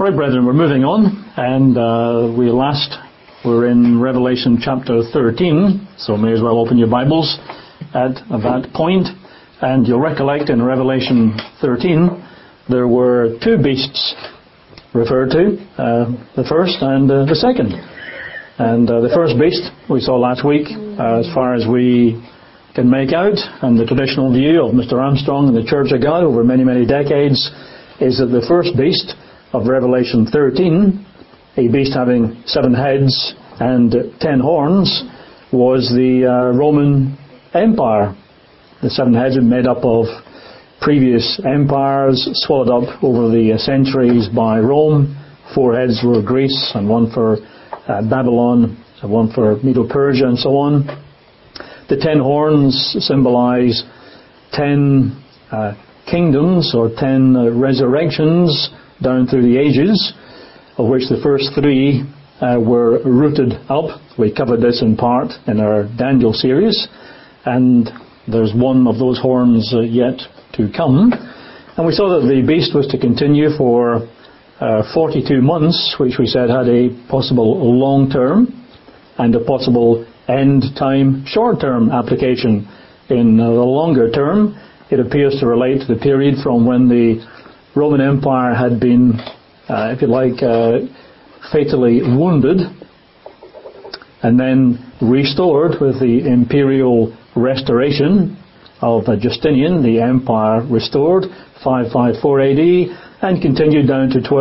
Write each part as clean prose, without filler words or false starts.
Right, brethren, we're moving on, and we're in Revelation chapter 13, so may as well open your Bibles at that point. And you'll recollect in Revelation 13 there were two beasts referred to, the first and the second. And the first beast we saw last week, as far as we can make out, and the traditional view of Mr. Armstrong and the Church of God over many, many decades, is that the first beast of Revelation 13, a beast having 7 heads and 10 horns, was the Roman Empire. The 7 heads were made up of previous empires swallowed up over the centuries by Rome. 4 heads were Greece, and 1 for Babylon, and 1 for Medo-Persia, and so on. The 10 horns symbolize 10 kingdoms, or 10 resurrections down through the ages, of which the first 3 were rooted up. We covered this in part in our Daniel series, and there's one of those horns yet to come. And we saw that the beast was to continue for 42 months, which we said had a possible long-term and a possible end-time short-term application. In the longer term, it appears to relate to the period from when the Roman Empire had been, if you like, fatally wounded and then restored with the imperial restoration of Justinian, the empire restored, 554 AD, and continued down to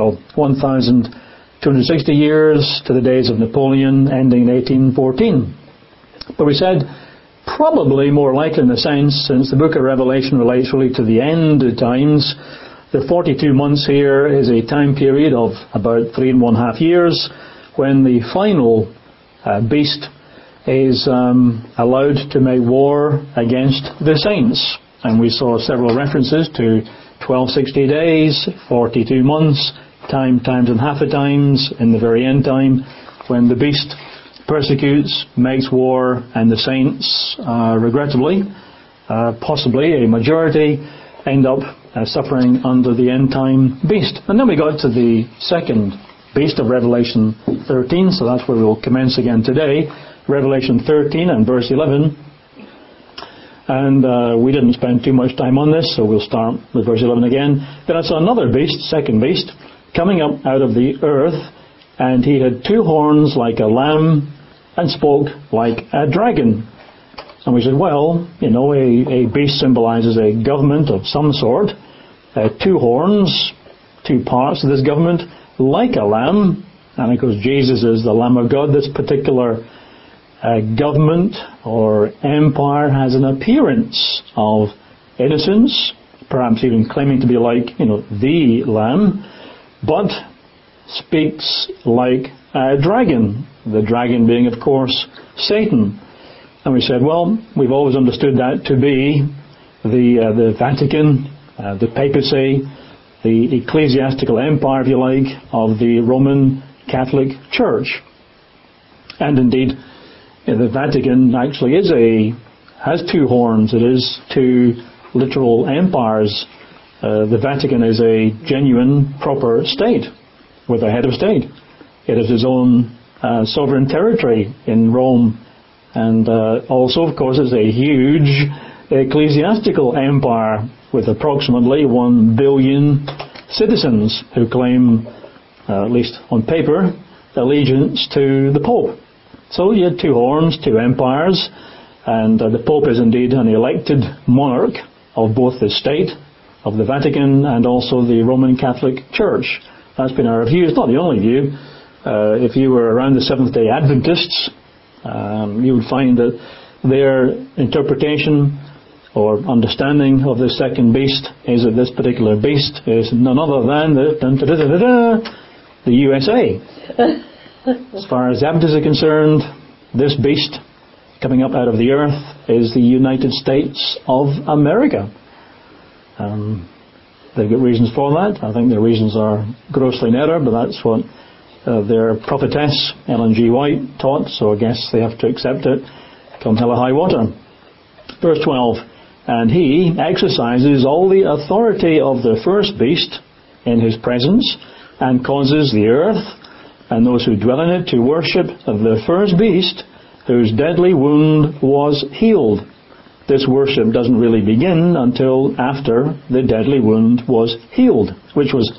1,260 years to the days of Napoleon, ending in 1814. But we said, probably more likely in a sense, since the book of Revelation relates really to the end times, the 42 months here is a time period of about 3.5 years when the final beast is allowed to make war against the saints. And we saw several references to 1260 days, 42 months, times and half a times, in the very end time, when the beast persecutes, makes war, and the saints, regrettably, possibly a majority, end up suffering under the end time beast. And then we got to the second beast of Revelation 13, so that's where we'll commence again today. Revelation 13 and verse 11. And we didn't spend too much time on this, so we'll start with verse 11 again. Then I saw another beast, second beast, coming up out of the earth, and he had 2 horns like a lamb, and spoke like a dragon. And we said, well, you know, a beast symbolizes a government of some sort. 2 horns, 2 parts of this government, like a lamb. And of course, Jesus is the Lamb of God. This particular government or empire has an appearance of innocence, perhaps even claiming to be like, the Lamb, but speaks like a dragon. The dragon being, of course, Satan. And we said, well, we've always understood that to be the Vatican, the papacy, the ecclesiastical empire, if you like, of the Roman Catholic Church. And indeed, the Vatican actually has 2 horns. It is 2 literal empires. The Vatican is a genuine, proper state with a head of state. It has its own sovereign territory in Rome. And also, of course, it's a huge ecclesiastical empire with approximately 1 billion citizens who claim, at least on paper, allegiance to the Pope. So you had 2 horns, 2 empires, and the Pope is indeed an elected monarch of both the state of the Vatican and also the Roman Catholic Church. That's been our view. It's not the only view. If you were around the Seventh-day Adventists, you would find that their interpretation or understanding of the second beast is that this particular beast is none other than the USA. As far as the Adventists are concerned, this beast coming up out of the earth is the United States of America. They've got reasons for that. I think their reasons are grossly in error, but that's what their prophetess, Ellen G. White, taught, so I guess they have to accept it come hell or high water. Verse 12, and he exercises all the authority of the first beast in his presence, and causes the earth and those who dwell in it to worship the first beast whose deadly wound was healed. This worship doesn't really begin until after the deadly wound was healed, which was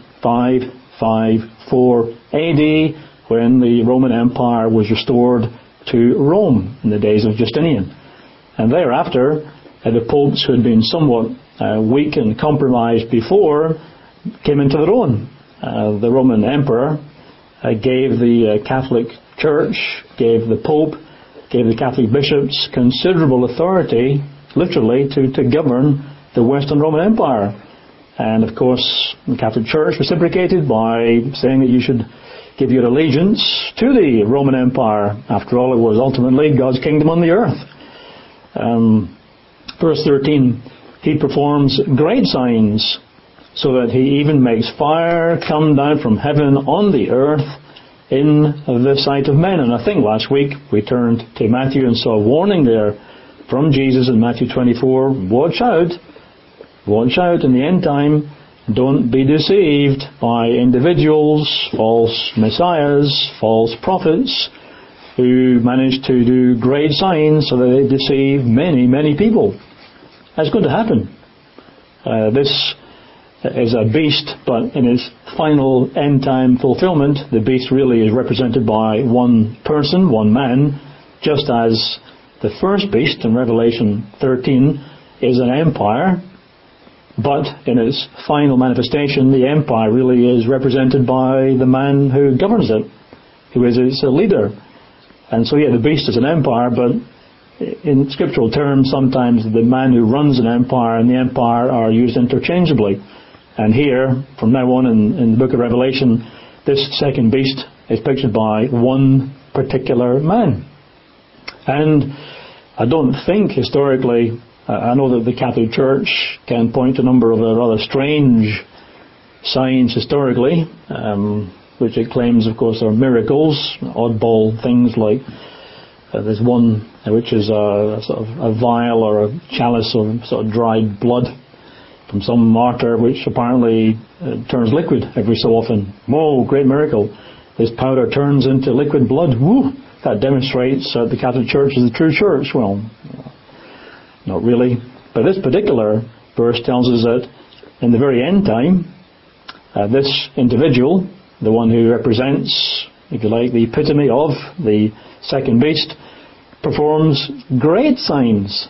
554 AD, when the Roman Empire was restored to Rome in the days of Justinian. And thereafter, the popes who had been somewhat weak and compromised before came into their own. The Roman Emperor gave the Catholic Church, gave the Pope, gave the Catholic bishops considerable authority, literally, to govern the Western Roman Empire. And of course, the Catholic Church reciprocated by saying that you should give your allegiance to the Roman Empire. After all, it was ultimately God's kingdom on the earth. Verse 13, he performs great signs, so that he even makes fire come down from heaven on the earth in the sight of men. And I think last week we turned to Matthew and saw a warning there from Jesus in Matthew 24. Watch out in the end time. Don't be deceived by individuals, false messiahs, false prophets, who manage to do great signs so that they deceive many, many people. That's going to happen. This is a beast, but in its final end-time fulfillment, the beast really is represented by one person, one man, just as the first beast in Revelation 13 is an empire, but in its final manifestation, the empire really is represented by the man who governs it, who is its leader. And so, the beast is an empire, but in scriptural terms, sometimes the man who runs an empire and the empire are used interchangeably. And here, from now on in the book of Revelation, this second beast is pictured by one particular man. And I don't think historically, I know that the Catholic Church can point to a number of rather strange signs historically, which it claims, of course, are miracles, oddball things like there's one which is a sort of a vial or a chalice of sort of dried blood from some martyr, which apparently turns liquid every so often. Whoa, great miracle. This powder turns into liquid blood. Woo! That demonstrates that the Catholic Church is the true church. Well, not really. But this particular verse tells us that in the very end time, this individual, the one who represents, if you like, the epitome of the second beast, performs great signs,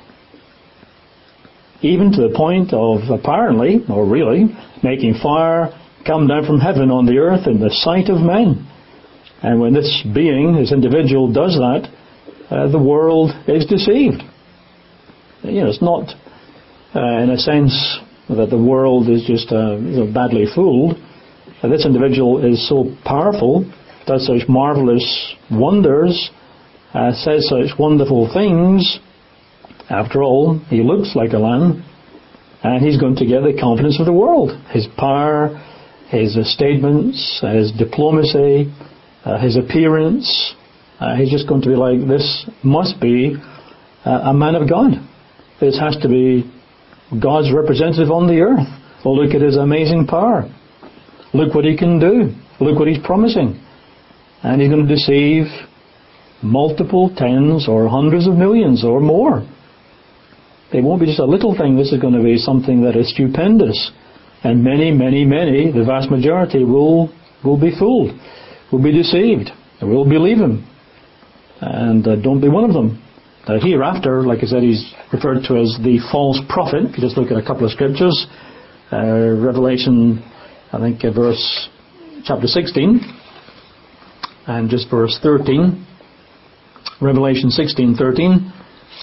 even to the point of apparently, or really, making fire come down from heaven on the earth in the sight of men. And when this being, this individual, does that, the world is deceived. It's not, in a sense, that the world is just badly fooled. This individual is so powerful, does such marvelous wonders, says such wonderful things. After all, he looks like a lamb, and he's going to get the confidence of the world. His power, his statements, his diplomacy, his appearance, he's just going to be like, this must be a man of God. This has to be God's representative on the earth. Oh, look at his amazing power. Look what he can do. Look what he's promising. And he's going to deceive multiple tens or hundreds of millions or more. It won't be just a little thing. This is going to be something that is stupendous. And many, many, many, the vast majority, will be fooled, will be deceived, will believe him. And don't be one of them. Hereafter, like I said, he's referred to as the false prophet. If you just look at a couple of scriptures, Revelation, I think, chapter 16, and just verse 13. Revelation 16:13.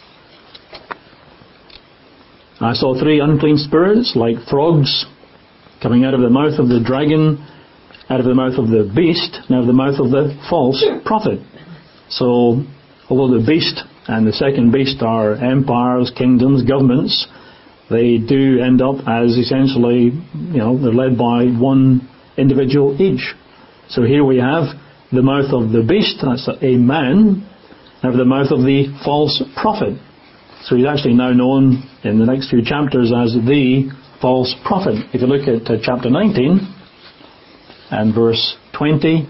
I saw 3 unclean spirits like frogs coming out of the mouth of the dragon, out of the mouth of the beast, and out of the mouth of the false prophet. So, although the beast and the second beast are empires, kingdoms, governments, they do end up as essentially, they're led by one individual each. So here we have the mouth of the beast, that's a man, out of the mouth of the false prophet. So he's actually now known in the next few chapters as the false prophet. If you look at chapter 19, and verse 20.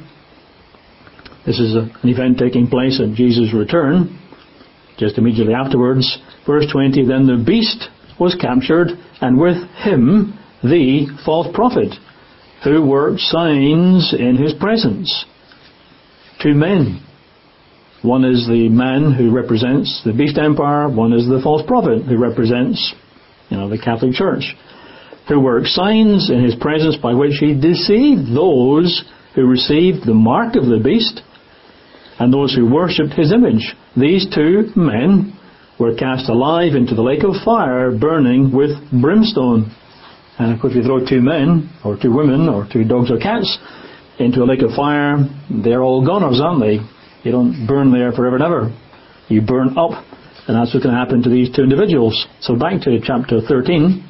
This is an event taking place at Jesus' return, just immediately afterwards. Verse 20, then the beast was captured, and with him the false prophet, who worked signs in his presence. Two men. One is the man who represents the beast empire. One is the false prophet who represents, the Catholic Church, who worked signs in his presence by which he deceived those who received the mark of the beast and those who worshipped his image. These two men were cast alive into the lake of fire, burning with brimstone. And of course, if you throw two men, or two women, or two dogs or cats into a lake of fire, they're all goners, aren't they? You don't burn there forever and ever. You burn up. And that's what's going to happen to these two individuals. So back to chapter 13.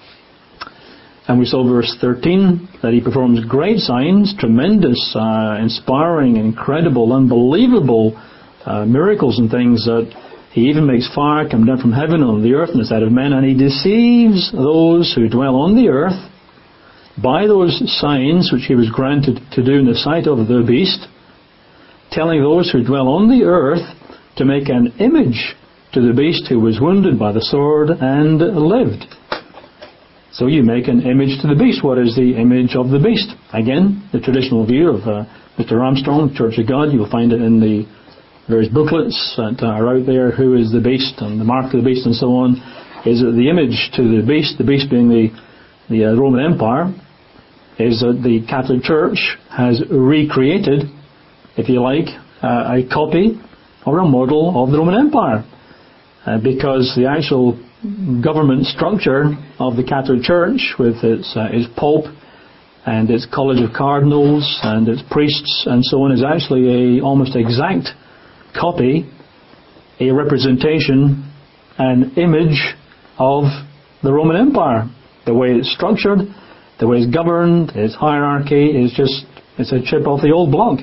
And we saw verse 13, that he performs great signs, tremendous, inspiring, incredible, unbelievable miracles and things, that he even makes fire come down from heaven on the earth in the sight of men, and he deceives those who dwell on the earth by those signs which he was granted to do in the sight of the beast, telling those who dwell on the earth to make an image to the beast who was wounded by the sword and lived. So you make an image to the beast. What is the image of the beast? Again, the traditional view of Mr. Armstrong, Church of God. You'll find it in the various booklets that are out there. Who is the beast and the mark of the beast and so on. Is that the image to the beast being the Roman Empire, is that the Catholic Church has recreated, if you like, a copy or a model of the Roman Empire. Because the actual government structure of the Catholic Church, with its Pope and its College of Cardinals and its priests and so on, is actually a almost exact copy, a representation, an image of the Roman Empire. The way it's structured, the way it's governed, its hierarchy is it's a chip off the old block.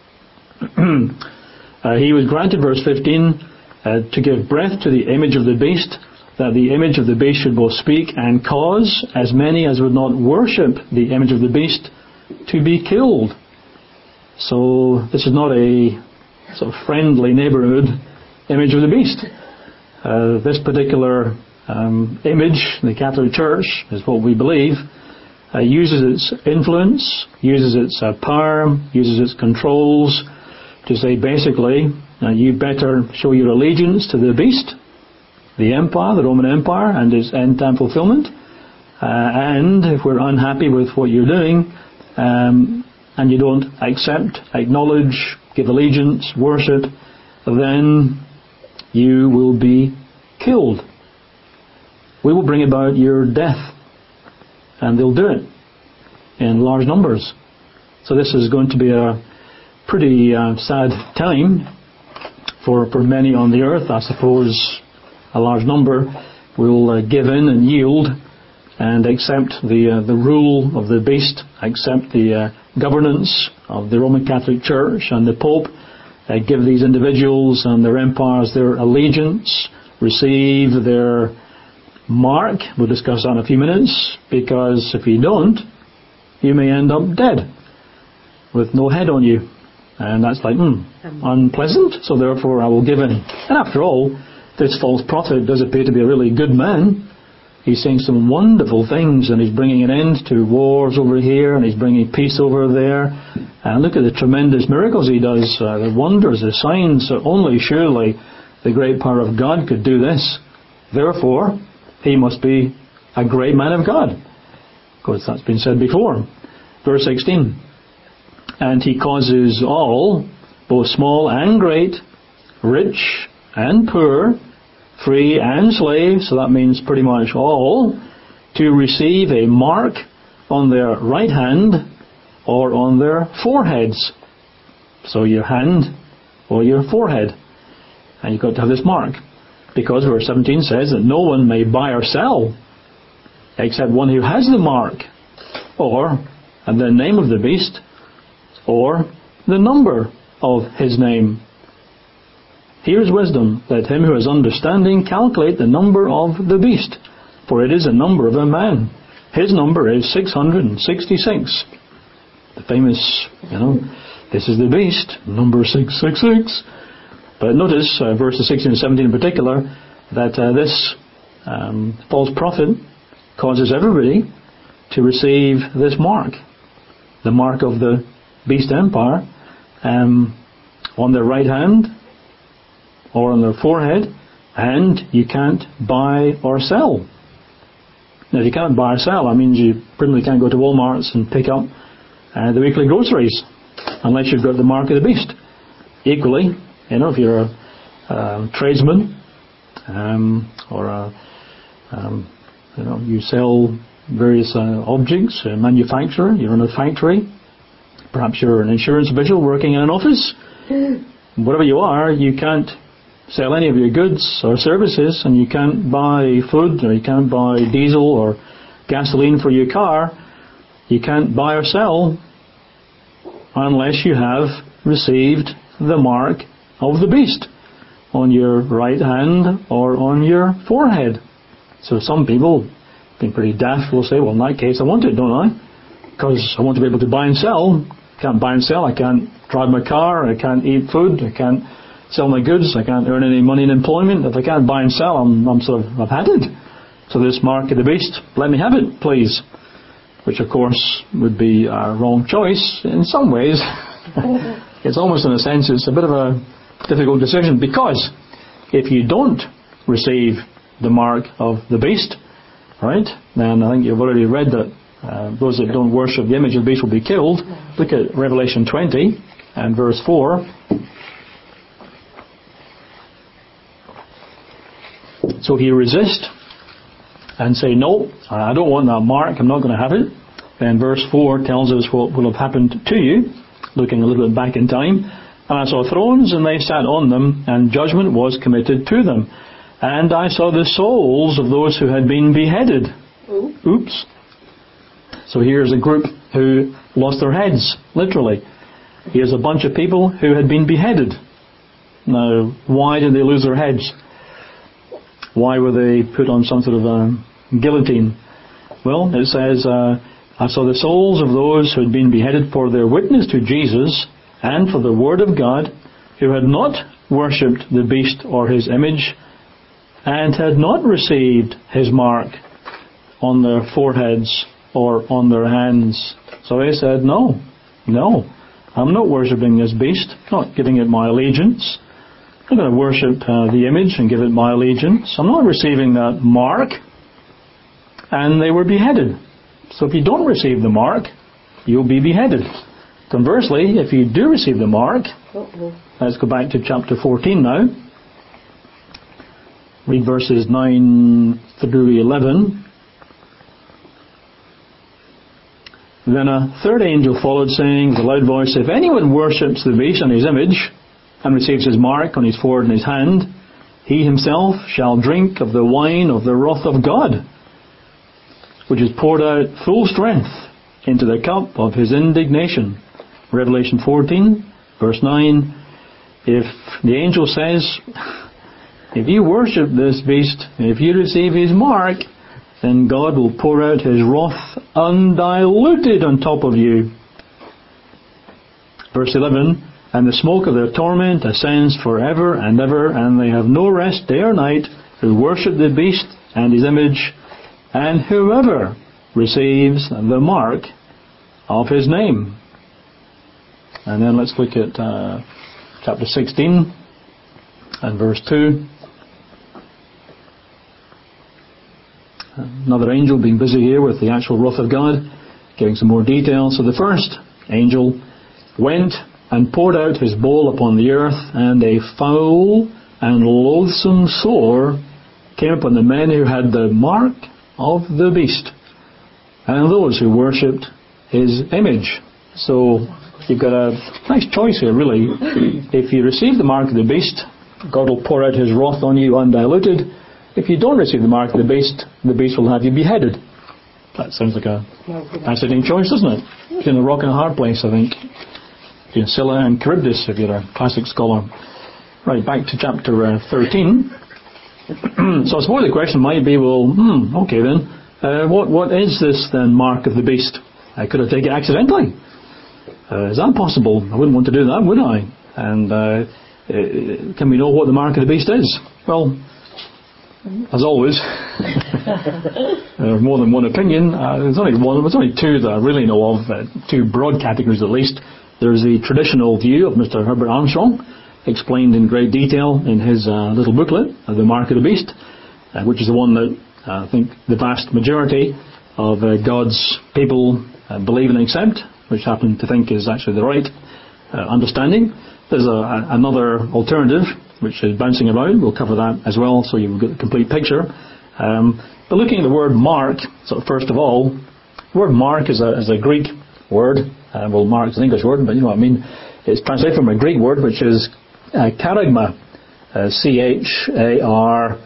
He was granted, verse 15, to give breath to the image of the beast, that the image of the beast should both speak and cause as many as would not worship the image of the beast to be killed. So this is not a sort of friendly neighbourhood image of the beast. This particular image, the Catholic Church, is what we believe, uses its influence, uses its power, uses its controls to say basically, you better show your allegiance to the beast, the empire, the Roman Empire, and its end-time fulfillment. And if we're unhappy with what you're doing, and you don't accept, acknowledge, give allegiance, worship, then you will be killed. We will bring about your death. And they'll do it in large numbers. So this is going to be a pretty sad time for many on the earth. I suppose a large number will give in and yield and accept the rule of the beast, accept the governance of the Roman Catholic Church and the Pope, give these individuals and their empires their allegiance, receive their mark. We'll discuss that in a few minutes, because if you don't, you may end up dead with no head on you. And that's like, unpleasant, so therefore I will give in. And after all, this false prophet does appear to be a really good man. He's saying some wonderful things, and he's bringing an end to wars over here, and he's bringing peace over there. And look at the tremendous miracles he does, the wonders, the signs. So only surely the great power of God could do this. Therefore, he must be a great man of God. Of course, that's been said before. Verse 16. And he causes all, both small and great, rich and poor, free and slave, so that means pretty much all, to receive a mark on their right hand or on their foreheads. So your hand or your forehead. And you've got to have this mark. Because verse 17 says that no one may buy or sell except one who has the mark, or the name of the beast, or the number of his name. Here's wisdom. Let him who has understanding calculate the number of the beast, for it is the number of a man. His number is 666. The famous, this is the beast, number 666. But notice, verses 16 and 17 in particular, that this false prophet causes everybody to receive this mark. The mark of the beast empire on their right hand or on their forehead, and you can't buy or sell. Now, if you can't buy or sell, that means you probably can't go to Walmart's and pick up the weekly groceries unless you've got the mark of the beast. Equally, if you're a tradesman or you sell various objects, a manufacturer, you run a factory, perhaps you're an insurance official working in an office, whatever you are, you can't sell any of your goods or services, and you can't buy food, or you can't buy diesel or gasoline for your car. You can't buy or sell unless you have received the mark of the beast on your right hand or on your forehead. So some people, being pretty daft, will say, well, in that case I want it, don't I? Because I want to be able to buy and sell. I can't buy and sell, I can't drive my car, I can't eat food, I can't sell my goods, I can't earn any money in employment. If I can't buy and sell, I've had it. So this mark of the beast, let me have it, please. Which of course would be a wrong choice in some ways. It's almost, in a sense, it's a bit of a difficult decision, because if you don't receive the mark of the beast, right, then I think you've already read that those that don't worship the image of the beast will be killed. Look at Revelation 20 and verse 4. So if you resist and say, no, I don't want that mark, I'm not going to have it, then verse 4 tells us what will have happened to you, looking a little bit back in time. And I saw thrones, and they sat on them, and judgment was committed to them. And I saw the souls of those who had been beheaded. Oops. So here's a group who lost their heads, literally. Here's a bunch of people who had been beheaded. Now, why did they lose their heads? Why were they put on some sort of a guillotine? Well, it says, I saw the souls of those who had been beheaded for their witness to Jesus and for the word of God, who had not worshipped the beast or his image, and had not received his mark on their foreheads or on their hands. So they said, no, I'm not worshipping this beast, not giving it my allegiance. I'm going to worship the image and give it my allegiance. I'm not receiving that mark. And they were beheaded. So if you don't receive the mark, you'll be beheaded. Conversely, if you do receive the mark, let's go back to chapter 14 now. Read verses 9 through 11. Then a third angel followed, saying with a loud voice, if anyone worships the beast and his image, and receives his mark on his forehead and his hand, he himself shall drink of the wine of the wrath of God, which is poured out full strength into the cup of his indignation. Revelation 14, verse 9. If the angel says, if you worship this beast, if you receive his mark, then God will pour out his wrath undiluted on top of you. Verse 11. And the smoke of their torment ascends forever and ever, and they have no rest day or night, who worship the beast and his image, and whoever receives the mark of his name. And then let's look at chapter 16 and verse 2. Another angel being busy here with the actual wrath of God, giving some more details. So the first angel went and poured out his bowl upon the earth, and a foul and loathsome sore came upon the men who had the mark of the beast, and those who worshipped his image. So you've got a nice choice here, really. If you receive the mark of the beast, God will pour out his wrath on you undiluted. If you don't receive the mark of the beast will have you beheaded. That sounds like a fascinating choice, doesn't it? Between a rock and a hard place, I think. Between Scylla and Charybdis, if you're a classic scholar. Right, back to chapter 13. So I suppose the question might be, well, okay then, what is this then mark of the beast? I could have taken it accidentally. Is that possible? I wouldn't want to do that, would I? And can we know what the mark of the beast is? Well, as always, there's more than one opinion. There's only two that I really know of, two broad categories at least. There's the traditional view of Mr. Herbert Armstrong, explained in great detail in his little booklet, The Mark of the Beast, which is the one that I think the vast majority of God's people believe and accept, which happen to think is actually the right understanding. There's another alternative which is bouncing about. We'll cover that as well, so you've got the complete picture. But looking at the word mark, so first of all, the word mark is a Greek word. Well, mark is an English word, but you know what I mean. It's translated from a Greek word which is charagma, charagma,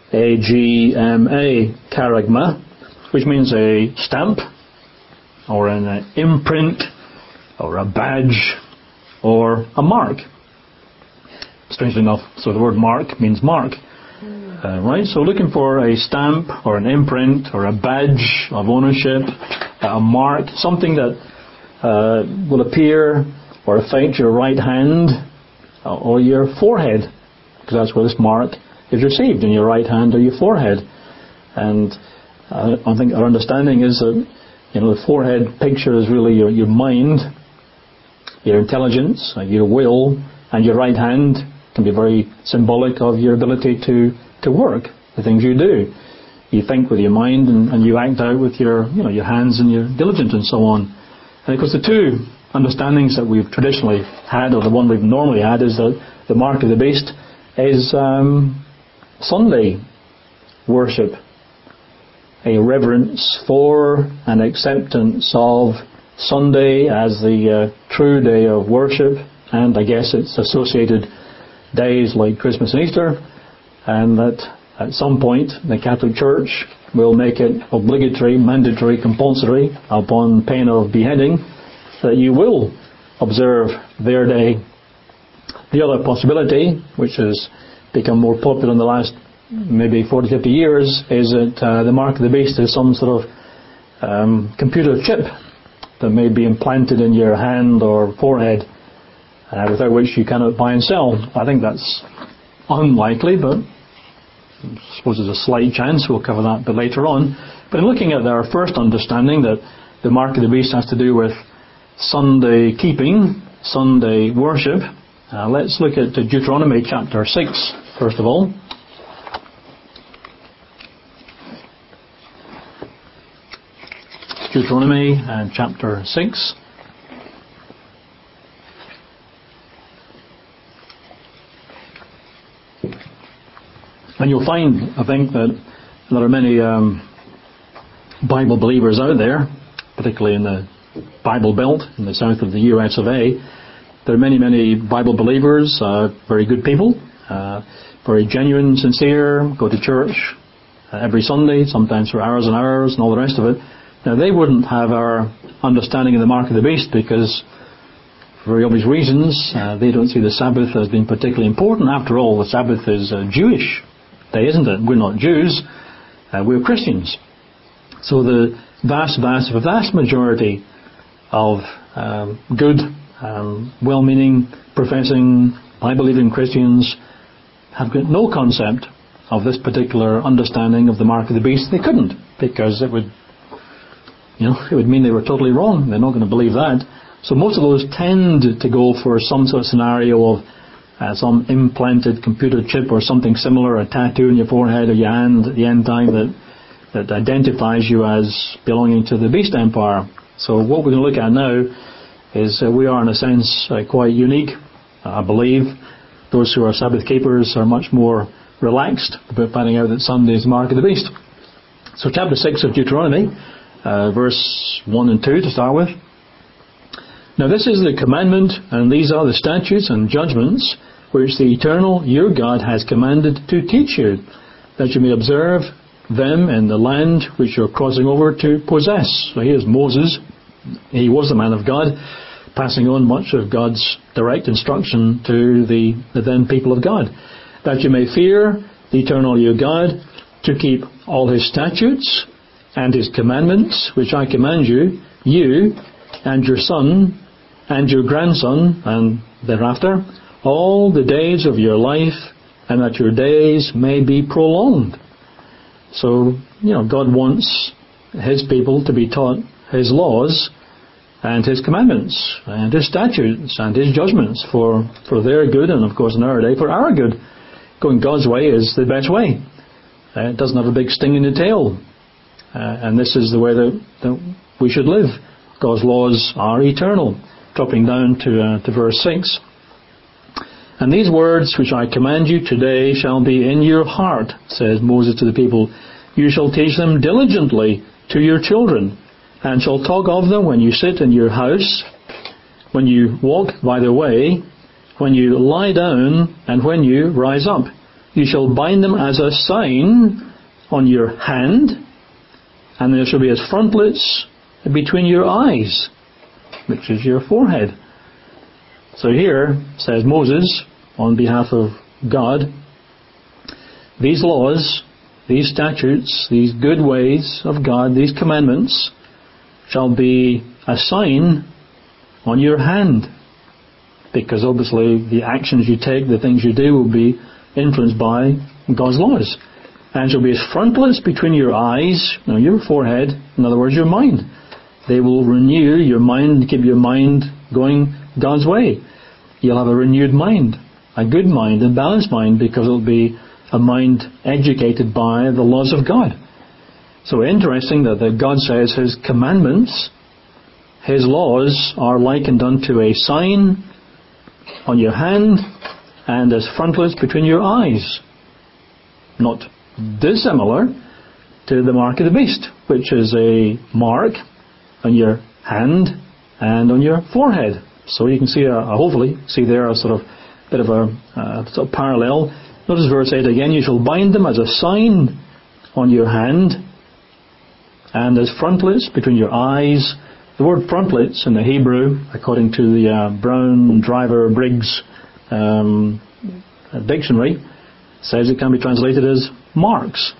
charagma, which means a stamp, or an imprint, or a badge, or a mark. Strangely enough, so the word mark means mark. Right? So looking for a stamp, or an imprint, or a badge of ownership, a mark, something that will appear or affect your right hand or your forehead, because that's where this mark is received, in your right hand or your forehead. And I think our understanding is that the forehead picture is really your mind, your intelligence, your will, and your right hand can be very symbolic of your ability to work, the things you do. You think with your mind and you act out with your hands and your diligence and so on. And of course the two understandings that we've traditionally had, or the one we've normally had, is that the mark of the beast is Sunday worship, a reverence for and acceptance of Sunday as the true day of worship, and I guess it's associated days like Christmas and Easter, and that at some point the Catholic Church will make it obligatory, mandatory, compulsory, upon pain of beheading, that you will observe their day. The other possibility, which has become more popular in the last maybe 40, 50 years, is that the mark of the beast is some sort of computer chip that may be implanted in your hand or forehead, without which you cannot buy and sell. I think that's unlikely, but I suppose there's a slight chance. We'll cover that a bit later on. But in looking at our first understanding, that the mark of the beast has to do with Sunday keeping, Sunday worship, let's look at Deuteronomy chapter 6, first of all. Deuteronomy chapter 6. And you'll find, I think, that there are many Bible believers out there, particularly in the Bible Belt in the south of the US of A. There are many, many Bible believers, very good people, very genuine, sincere, go to church every Sunday, sometimes for hours and hours and all the rest of it. Now, they wouldn't have our understanding of the mark of the beast because, for very obvious reasons, they don't see the Sabbath as being particularly important. After all, the Sabbath is a Jewish day, isn't it? We're not Jews, we're Christians. So the vast majority of good, well-meaning, professing, Bible-believing Christians have got no concept of this particular understanding of the mark of the beast. They couldn't, because it would mean they were totally wrong. They're not going to believe that. So most of those tend to go for some sort of scenario of some implanted computer chip or something similar, a tattoo on your forehead or your hand at the end time that identifies you as belonging to the beast empire. So what we're going to look at now is we are in a sense quite unique, I believe. Those who are Sabbath keepers are much more relaxed about finding out that Sunday is the mark of the beast. So chapter 6 of Deuteronomy, verse 1 and 2 to start with. Now this is the commandment, and these are the statutes and judgments which the Eternal your God has commanded to teach you, that you may observe them in the land which you're crossing over to possess. So here's Moses. He was the man of God, passing on much of God's direct instruction to the then people of God. That you may fear the Eternal your God, to keep all his statutes and his commandments, which I command you, you and your son and your grandson, and thereafter, all the days of your life, and that your days may be prolonged. So, God wants His people to be taught His laws and His commandments and His statutes and His judgments for their good, and of course in our day for our good. Going God's way is the best way. It doesn't have a big sting in the tail. And this is the way that we should live. God's laws are eternal. Dropping down to verse 6. And these words which I command you today shall be in your heart, says Moses to the people. You shall teach them diligently to your children, and shall talk of them when you sit in your house, when you walk by the way, when you lie down, and when you rise up. You shall bind them as a sign on your hand, and there shall be as frontlets between your eyes, which is your forehead. So here, says Moses, on behalf of God, these laws, these statutes, these good ways of God, these commandments, shall be a sign on your hand. Because obviously the actions you take, the things you do, will be influenced by God's laws. And shall be as frontlets between your eyes, your forehead, in other words, your mind. They will renew your mind, keep your mind going God's way. You'll have a renewed mind, a good mind, a balanced mind, because it'll be a mind educated by the laws of God. So interesting that God says His commandments, His laws, are likened unto a sign on your hand and as frontlets between your eyes. Not dissimilar to the mark of the beast, which is a mark on your hand and on your forehead. So you can see, hopefully, see there a sort of bit of a sort of parallel. Notice verse 8 again. You shall bind them as a sign on your hand and as frontlets between your eyes. The word frontlets in the Hebrew, according to the Brown Driver Briggs dictionary, says it can be translated as marks.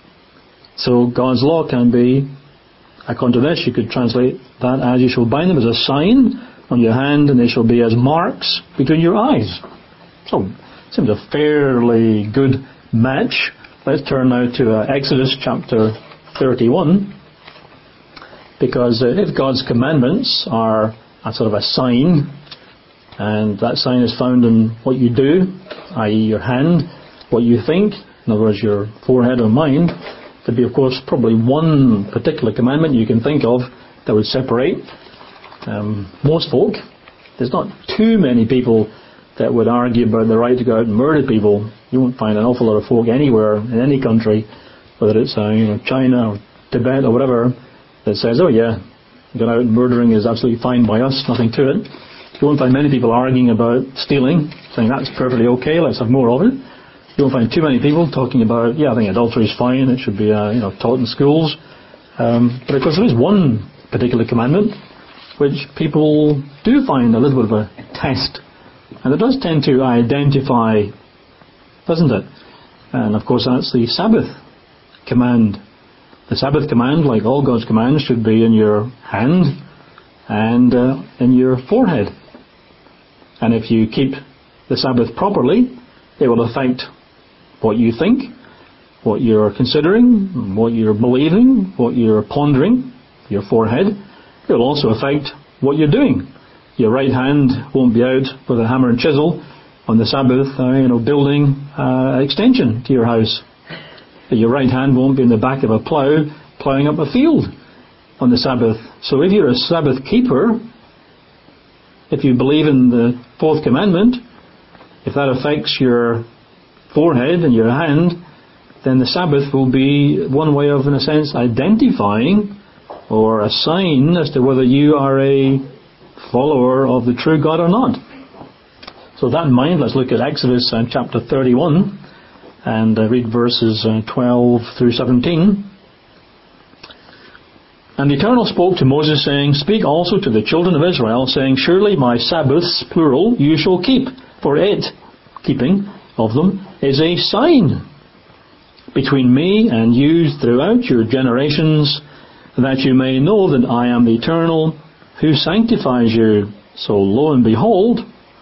So God's law can be, according to this, you could translate that as you shall bind them as a sign on your hand, and they shall be as marks between your eyes. So, seems a fairly good match. Let's turn now to Exodus chapter 31. Because if God's commandments are a sort of a sign, and that sign is found in what you do, i.e. your hand, what you think, in other words your forehead or mind, there'd be of course probably one particular commandment you can think of that would separate most folk. There's not too many people that would argue about the right to go out and murder people. You won't find an awful lot of folk anywhere in any country, whether it's China or Tibet or whatever, that says, oh yeah, going out and murdering is absolutely fine by us, nothing to it. You won't find many people arguing about stealing, saying that's perfectly okay, let's have more of it. You won't find too many people talking about, I think adultery is fine, it should be taught in schools. But of course there is one particular commandment which people do find a little bit of a test. And it does tend to identify, doesn't it? And of course that's the Sabbath command. The Sabbath command, like all God's commands, should be in your hand and in your forehead. And if you keep the Sabbath properly, it will affect what you think, what you're considering, what you're believing, what you're pondering, your forehead. It will also affect what you're doing. Your right hand won't be out with a hammer and chisel on the Sabbath, building extension to your house. Your right hand won't be in the back of a plough ploughing up a field on the Sabbath. So if you're a Sabbath keeper, if you believe in the fourth commandment, if that affects your forehead and your hand, then the Sabbath will be one way of, in a sense, identifying or a sign as to whether you are a follower of the true God or not. So with that in mind, let's look at Exodus chapter 31 and read verses 12 through 17. And the Eternal spoke to Moses, saying, Speak also to the children of Israel, saying, Surely my Sabbaths, plural, you shall keep, for it, keeping of them, is a sign between me and you throughout your generations, that you may know that I am the Eternal, who sanctifies you. So lo and behold,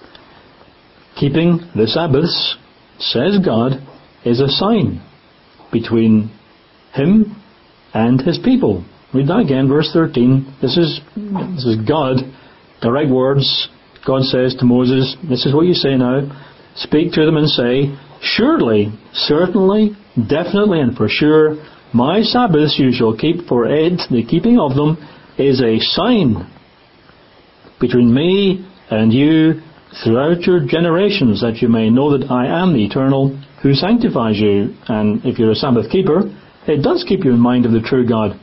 keeping the Sabbaths, says God, is a sign between Him and His people. Read that again, verse 13. This is God, direct words. God says to Moses, this is what you say now. Speak to them and say, surely, certainly, definitely and for sure, my Sabbaths you shall keep, for it, the keeping of them, is a sign between me and you throughout your generations, that you may know that I am the Eternal, who sanctifies you. And if you're a Sabbath keeper, it does keep you in mind of the true God.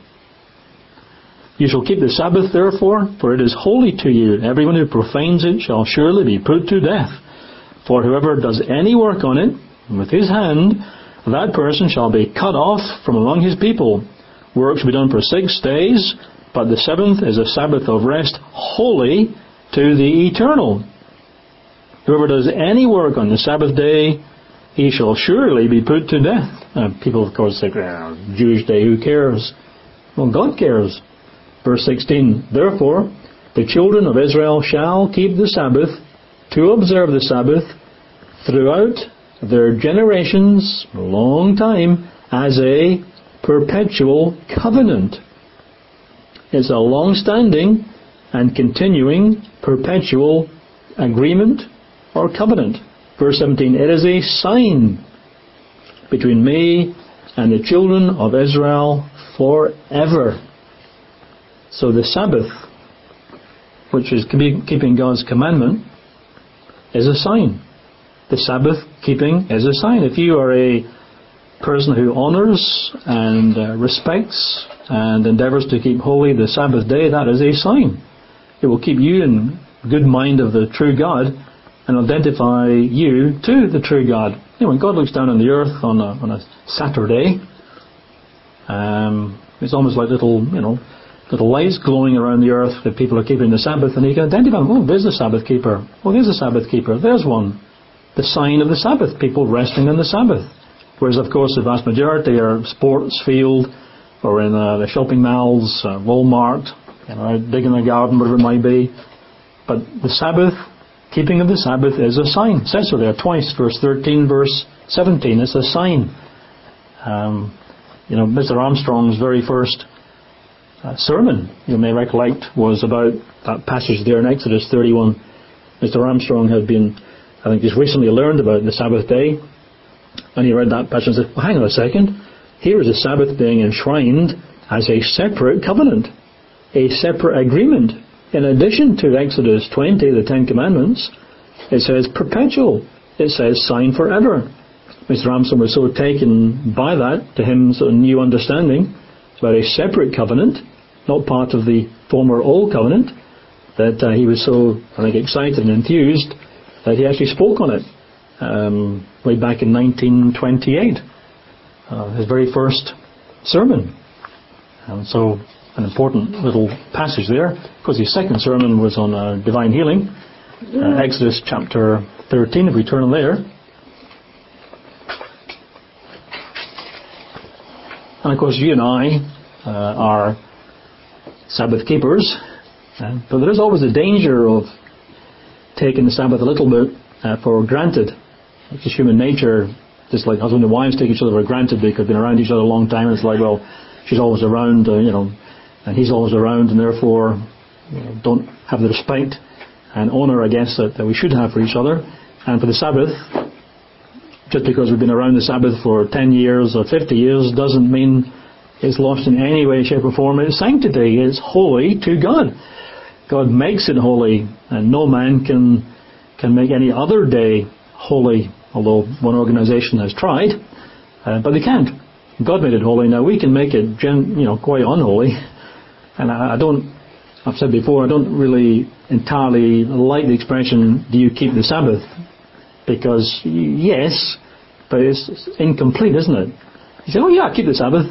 You shall keep the Sabbath, therefore, for it is holy to you. Everyone who profanes it shall surely be put to death. For whoever does any work on it with his hand, that person shall be cut off from among his people. Work shall be done for 6 days, but the seventh is a Sabbath of rest, holy to the Eternal. Whoever does any work on the Sabbath day, he shall surely be put to death. People, of course, say, Jewish day, who cares? Well, God cares. Verse 16, therefore, the children of Israel shall keep the Sabbath, to observe the Sabbath, throughout their generations, a long time, as a perpetual covenant. It's a long-standing and continuing perpetual agreement or covenant. Verse 17, it is a sign between me and the children of Israel forever. So the Sabbath, which is keeping God's commandment, is a sign. The Sabbath keeping is a sign. If you are a person who honours and respects and endeavours to keep holy the Sabbath day, that is a sign. It will keep you in good mind of the true God and identify you to the true God. You know, when God looks down on the earth on a Saturday, it's almost like little lights glowing around the earth that people are keeping the Sabbath, and you can identify them. Oh, there's the Sabbath keeper. Oh, there's the Sabbath keeper. There's one. The sign of the Sabbath, people resting on the Sabbath. Whereas, of course, the vast majority are sports field or in the shopping malls, Walmart, digging the garden, whatever it might be. But the Sabbath, keeping of the Sabbath is a sign. It says so there twice, verse 13, verse 17. It's a sign. Mr. Armstrong's very first sermon, you may recollect, was about that passage there in Exodus 31. Mr. Armstrong had been, I think, just recently learned about the Sabbath day, and he read that passage and said, well, hang on a second, here is the Sabbath being enshrined as a separate covenant, a separate agreement. In addition to Exodus 20, the Ten Commandments, it says perpetual, it says sign forever. Mr. Armstrong was so taken by that, to him, sort of new understanding, it's about a separate covenant, not part of the former old covenant, that he was so, I think, excited and enthused that he actually spoke on it way back in 1928, his very first sermon. And so, an important little passage there. Of course, his second sermon was on divine healing, Exodus chapter 13, if we turn there. And of course, you and I are Sabbath keepers, but there is always a danger of taking the Sabbath a little bit for granted. It's just human nature, just like husband and wives take each other for granted because they've been around each other a long time. It's like, well, she's always around, and he's always around, and therefore don't have the respect and honour, I guess, that we should have for each other. And for the Sabbath, just because we've been around the Sabbath for 10 years or 50 years doesn't mean it's lost in any way, shape or form its sanctity. It's holy to God. God makes it holy, and no man can make any other day holy, although one organisation has tried, but they can't. God made it holy. Now we can make it quite unholy, and I've said before, I don't really entirely like the expression, do you keep the Sabbath? Because yes, but it's incomplete, isn't it? You say, oh yeah, I keep the Sabbath.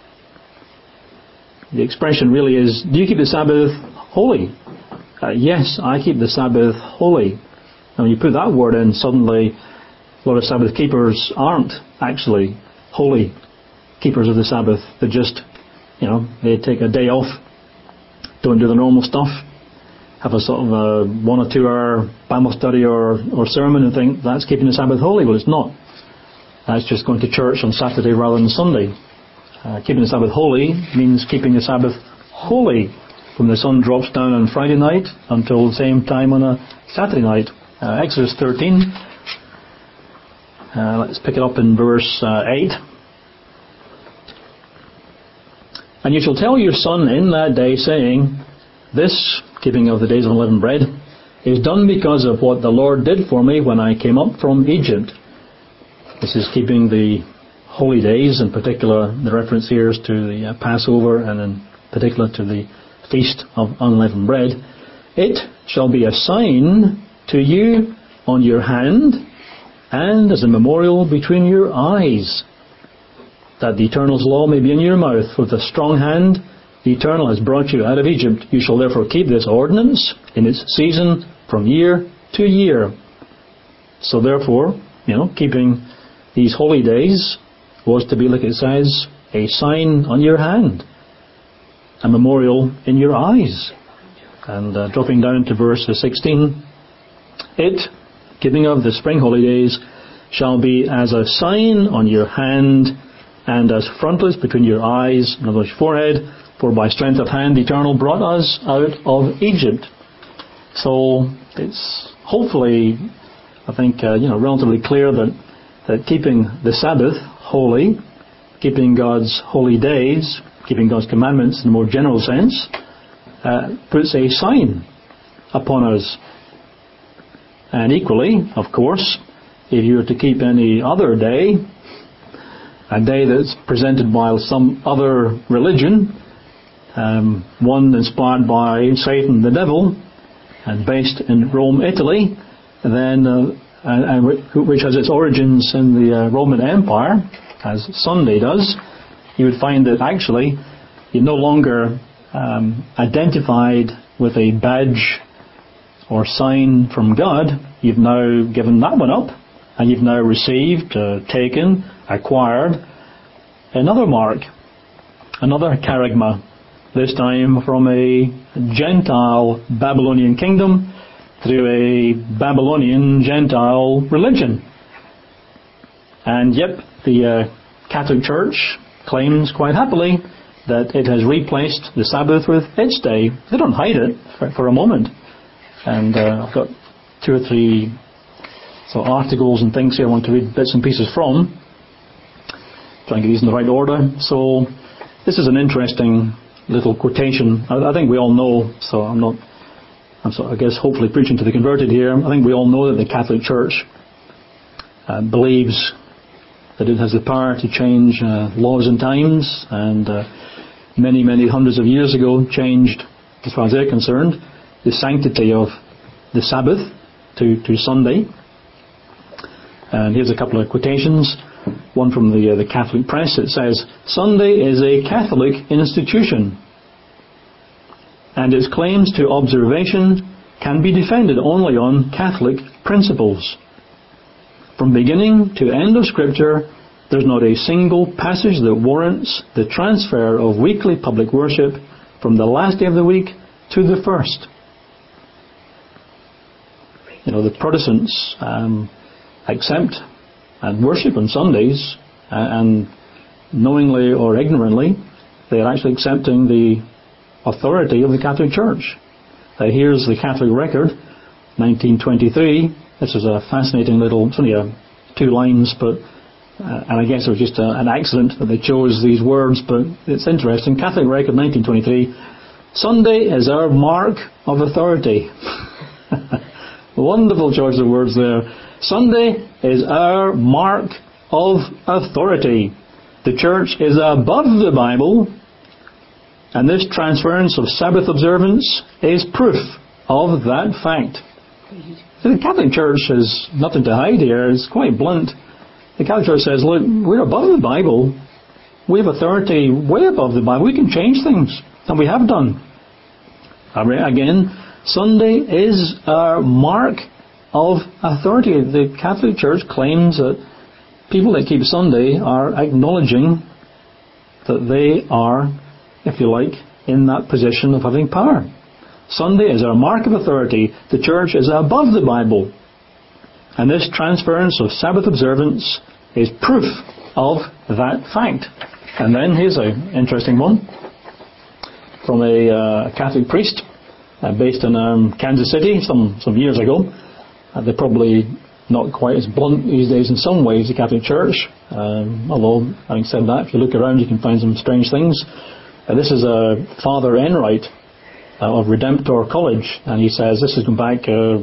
The expression really is, do you keep the Sabbath holy? Yes, I keep the Sabbath holy. And when you put that word in, suddenly a lot of Sabbath keepers aren't actually holy keepers of the Sabbath. They just, they take a day off, don't do the normal stuff, have a sort of a 1 or 2 hour Bible study or sermon and think that's keeping the Sabbath holy. Well, it's not. That's just going to church on Saturday rather than Sunday. Keeping the Sabbath holy means keeping the Sabbath holy from the sun drops down on Friday night until the same time on a Saturday night. Exodus 13. Let's pick it up in verse 8. And you shall tell your son in that day, saying, this, keeping of the days of unleavened bread, is done because of what the Lord did for me when I came up from Egypt. This is keeping the holy days, in particular the reference here is to the Passover and in particular to the Feast of Unleavened Bread. It shall be a sign to you on your hand and as a memorial between your eyes, that the Eternal's law may be in your mouth. With a strong hand the Eternal has brought you out of Egypt. You shall therefore keep this ordinance in its season from year to year. So therefore, keeping these holy days was to be, like it says, a sign on your hand, a memorial in your eyes. And dropping down to verse 16, it, keeping of the spring holy days, shall be as a sign on your hand and as frontlets between your eyes, and on your forehead, for by strength of hand the Eternal brought us out of Egypt. So it's hopefully, I think, relatively clear that keeping the Sabbath holy, keeping God's holy days, keeping God's commandments in a more general sense, puts a sign upon us. And equally, of course, if you were to keep any other day, a day that's presented by some other religion, one inspired by Satan the devil and based in Rome, Italy, then which has its origins in the Roman Empire, as Sunday does, you would find that actually you're no longer identified with a badge or sign from God. You've now given that one up, and you've now received, taken, acquired another mark, another charagma, this time from a Gentile Babylonian kingdom through a Babylonian Gentile religion. And yet the Catholic Church claims quite happily that it has replaced the Sabbath with its day. They don't hide it for a moment. And I've got 2 or 3 articles and things here I want to read bits and pieces from. Try and get these in the right order. So this is an interesting little quotation. I think we all know, so I'm I guess hopefully preaching to the converted here. I think we all know that the Catholic Church believes that it has the power to change laws and times, and many, many hundreds of years ago changed, as far as they're concerned, the sanctity of the Sabbath to Sunday. And here's a couple of quotations. One from the Catholic press. It says, Sunday is a Catholic institution, and its claims to observation can be defended only on Catholic principles. From beginning to end of Scripture, there's not a single passage that warrants the transfer of weekly public worship from the last day of the week to the first. The Protestants accept and worship on Sundays, and knowingly or ignorantly, they are actually accepting the authority of the Catholic Church. Here's the Catholic record, 1923. This is a fascinating little, it's only 2 lines, but and I guess it was just an accident that they chose these words, but it's interesting. Catholic record, 1923. Sunday is our mark of authority. Wonderful choice of words there. Sunday is our mark of authority. The Church is above the Bible, and this transference of Sabbath observance is proof of that fact. So the Catholic Church has nothing to hide here. It's quite blunt. The Catholic Church says, look, we're above the Bible. We have authority way above the Bible. We can change things, and we have done. Again, Sunday is our mark of authority. The Catholic Church claims that people that keep Sunday are acknowledging that they are, if you like, in that position of having power. Sunday is our mark of authority. The church is above the Bible. And this transference of Sabbath observance is proof of that fact. And then here's an interesting one from a Catholic priest based in Kansas City some years ago. They're probably not quite as blunt these days in some ways, the Catholic Church. Although, having said that, if you look around you can find some strange things. This is Father Enright of Redemptor College, and he says, this has gone back,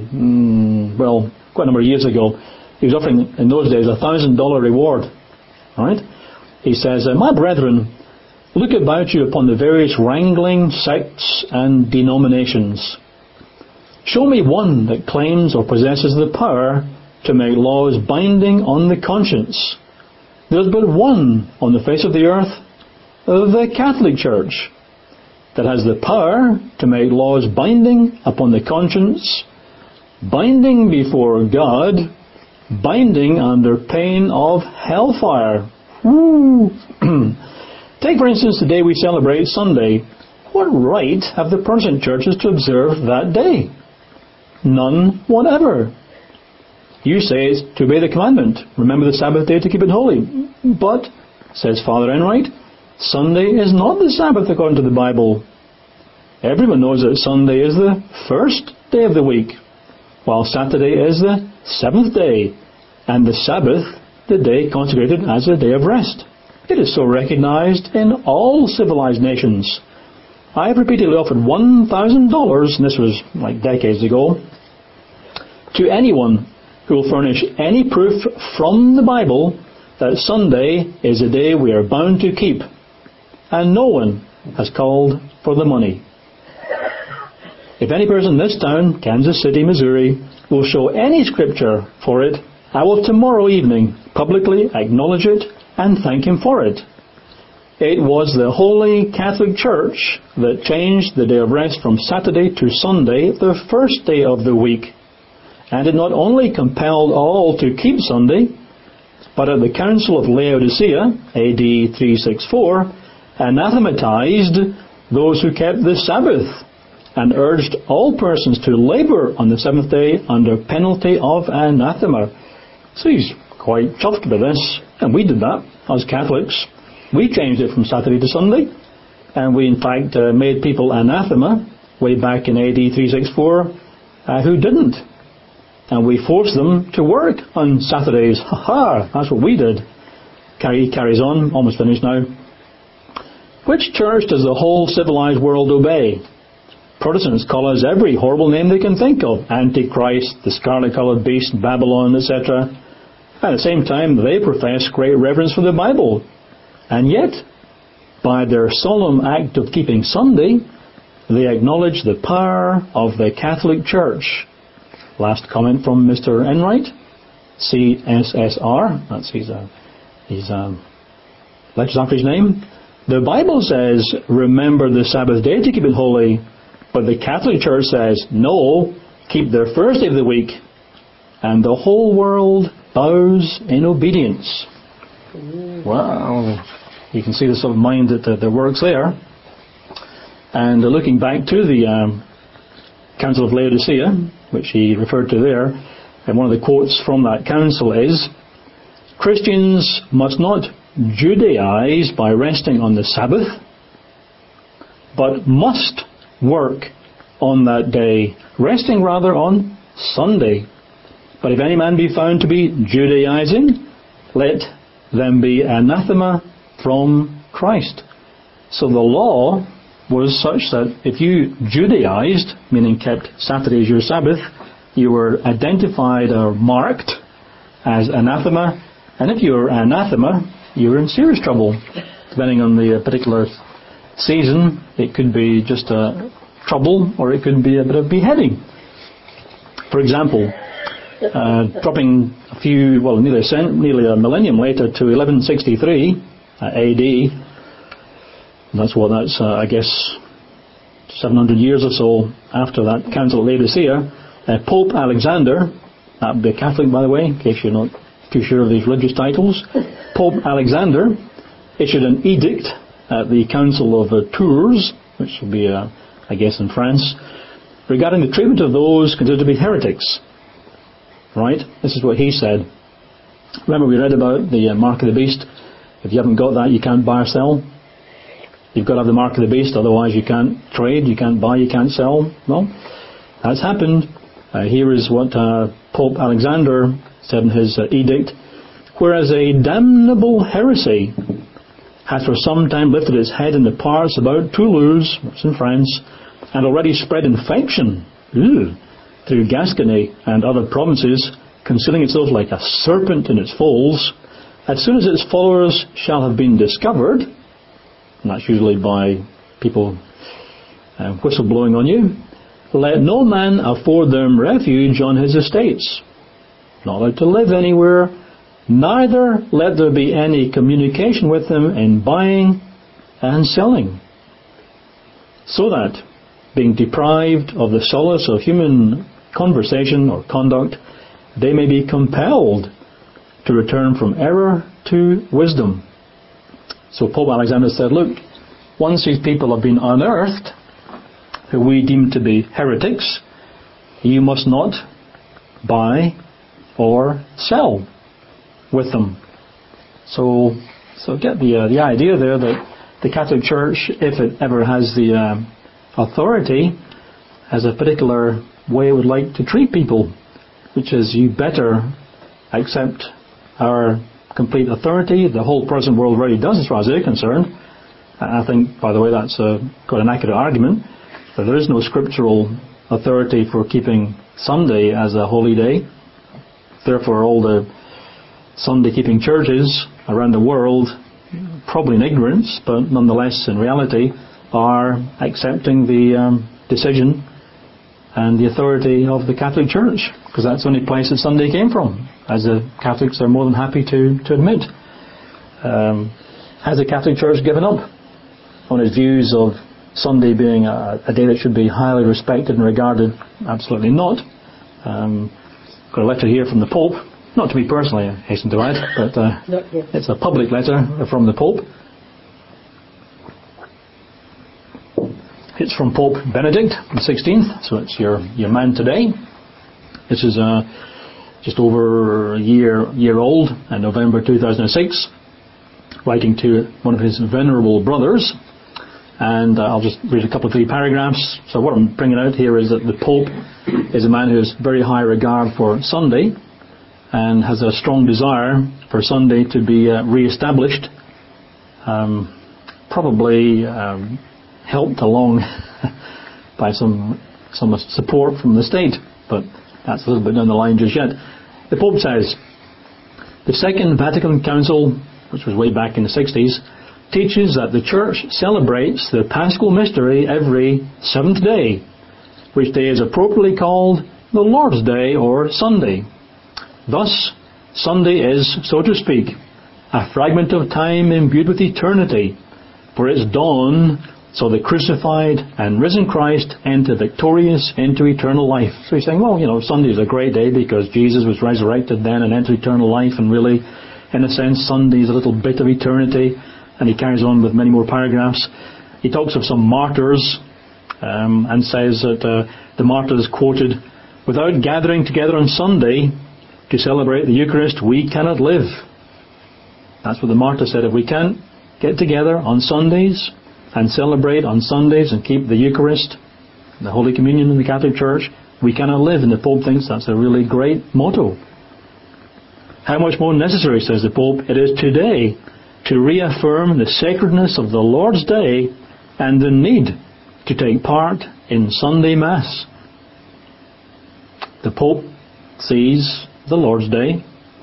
quite a number of years ago. He was offering, in those days, a $1,000 reward. Right? He says, my brethren, look about you upon the various wrangling sects and denominations. Show me one that claims or possesses the power to make laws binding on the conscience. There's but one on the face of the earth, the Catholic Church, that has the power to make laws binding upon the conscience, binding before God, binding under pain of hellfire. Woo! Take, for instance, the day we celebrate Sunday. What right have the Protestant churches to observe that day? None whatever. You say it's to obey the commandment. Remember the Sabbath day to keep it holy. But, says Father Enright, Sunday is not the Sabbath according to the Bible. Everyone knows that Sunday is the first day of the week, while Saturday is the seventh day, and the Sabbath the day consecrated as a day of rest. It is so recognized in all civilized nations. I have repeatedly offered $1,000, and this was like decades ago, to anyone who will furnish any proof from the Bible that Sunday is a day we are bound to keep. And no one has called for the money. If any person in this town, Kansas City, Missouri, will show any scripture for it, I will tomorrow evening publicly acknowledge it and thank him for it. It was the Holy Catholic Church that changed the day of rest from Saturday to Sunday, the first day of the week. And it not only compelled all to keep Sunday, but at the Council of Laodicea, AD 364, anathematized those who kept the Sabbath and urged all persons to labour on the seventh day under penalty of anathema. So he's quite chuffed with this, and we did that as Catholics. We changed it from Saturday to Sunday, and we in fact made people anathema way back in AD 364 who didn't. And we forced them to work on Saturdays. Ha-ha! That's what we did. He carries on, almost finished now. Which church does the whole civilized world obey? Protestants call us every horrible name they can think of. Antichrist, the scarlet-coloured beast, Babylon, etc. At the same time, they profess great reverence for the Bible. And yet, by their solemn act of keeping Sunday, they acknowledge the power of the Catholic Church. Last comment from Mr. Enright, CSSR, that's his letters after his name. The Bible says, remember the Sabbath day to keep it holy, but the Catholic Church says, no, keep the first day of the week, and the whole world bows in obedience. Wow. You can see the sort of mind that works there. And looking back to the Council of Laodicea, which he referred to there, and one of the quotes from that council is, Christians must not Judaize by resting on the Sabbath, but must work on that day, resting rather on Sunday. But if any man be found to be Judaizing, let them be anathema from Christ. So the law was such that if you Judaized, meaning kept Saturday as your Sabbath, you were identified or marked as anathema, and if you were anathema, you were in serious trouble. Depending on the particular season, it could be just trouble, or it could be a bit of beheading. For example, dropping nearly a millennium later to 1163 AD, that's I guess 700 years or so after that Council of Laodicea, Pope Alexander, that would be a Catholic by the way, in case you're not too sure of these religious titles, Pope Alexander issued an edict at the Council of Tours, which will be, I guess, in France, regarding the treatment of those considered to be heretics. Right? This is what he said. Remember we read about the mark of the beast. If you haven't got that, you can't buy or sell. You've got to have the mark of the beast, otherwise you can't trade, you can't buy, you can't sell. Well, that's happened. Here is what Pope Alexander said in his edict. Whereas a damnable heresy hath for some time lifted its head in the parts about Toulouse, that's in France, and already spread infection through Gascony and other provinces, concealing itself like a serpent in its folds, as soon as its followers shall have been discovered, and that's usually by people whistleblowing on you, let no man afford them refuge on his estates, not allowed to live anywhere, neither let there be any communication with them in buying and selling, so that, being deprived of the solace of human conversation or conduct, they may be compelled to return from error to wisdom. So Pope Alexander said, look, once these people have been unearthed, who we deem to be heretics, you must not buy or sell with them. So get the idea there that the Catholic Church, if it ever has the authority, has a particular way it would like to treat people, which is you better accept our complete authority. The whole present world already does as far as they're concerned. I think, by the way, that's quite an accurate argument, that there is no scriptural authority for keeping Sunday as a holy day. Therefore, all the Sunday-keeping churches around the world, probably in ignorance, but nonetheless in reality, are accepting the decision and the authority of the Catholic Church, because that's the only place that Sunday came from, as the Catholics are more than happy to admit. Has the Catholic Church given up on its views of Sunday being a day that should be highly respected and regarded? Absolutely not. Got a letter here from the Pope, not to me personally, I hasten to add, but it's a public letter from the Pope. It's from Pope Benedict the 16th, so it's your man today. This is just over a year old, in November 2006, writing to one of his venerable brothers. And I'll just read a couple of 3 paragraphs. So what I'm bringing out here is that the Pope is a man who has very high regard for Sunday and has a strong desire for Sunday to be re-established, probably helped along by some support from the state, but that's a little bit down the line just yet. The Pope says, the Second Vatican Council, which was way back in the 60s, teaches that the Church celebrates the Paschal Mystery every 7th day, which day is appropriately called the Lord's Day or Sunday. Thus, Sunday is, so to speak, a fragment of time imbued with eternity, for its dawn saw the crucified and risen Christ enter victorious into eternal life. So he's saying, well, Sunday is a great day because Jesus was resurrected then and entered eternal life, and really, in a sense, Sunday is a little bit of eternity. And he carries on with many more paragraphs. He talks of some martyrs and says that the martyrs quoted, without gathering together on Sunday to celebrate the Eucharist, we cannot live. That's what the martyr said. If we can't get together on Sundays and celebrate on Sundays and keep the Eucharist, the Holy Communion in the Catholic Church, we cannot live. And the Pope thinks that's a really great motto. How much more necessary, says the Pope, it is today to reaffirm the sacredness of the Lord's Day and the need to take part in Sunday Mass. The Pope sees the Lord's Day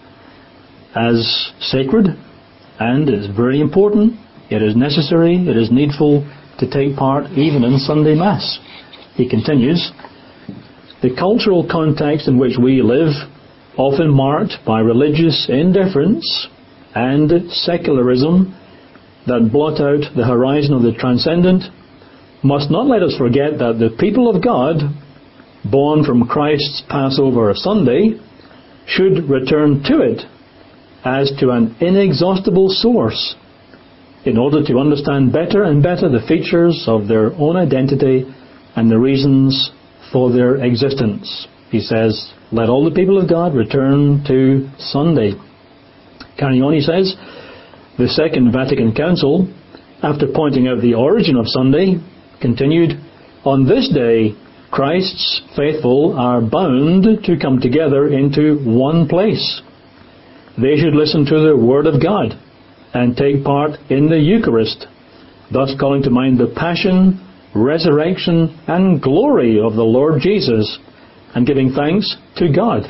as sacred and is very important. It is necessary, it is needful to take part even in Sunday Mass. He continues, the cultural context in which we live, often marked by religious indifference and secularism that blot out the horizon of the transcendent, must not let us forget that the people of God, born from Christ's Passover Sunday, should return to it as to an inexhaustible source in order to understand better and better the features of their own identity and the reasons for their existence. He says, let all the people of God return to Sunday. Carrying on, he says, the Second Vatican Council, after pointing out the origin of Sunday, continued, on this day, Christ's faithful are bound to come together into one place. They should listen to the Word of God and take part in the Eucharist, thus calling to mind the passion, resurrection, and glory of the Lord Jesus, and giving thanks to God.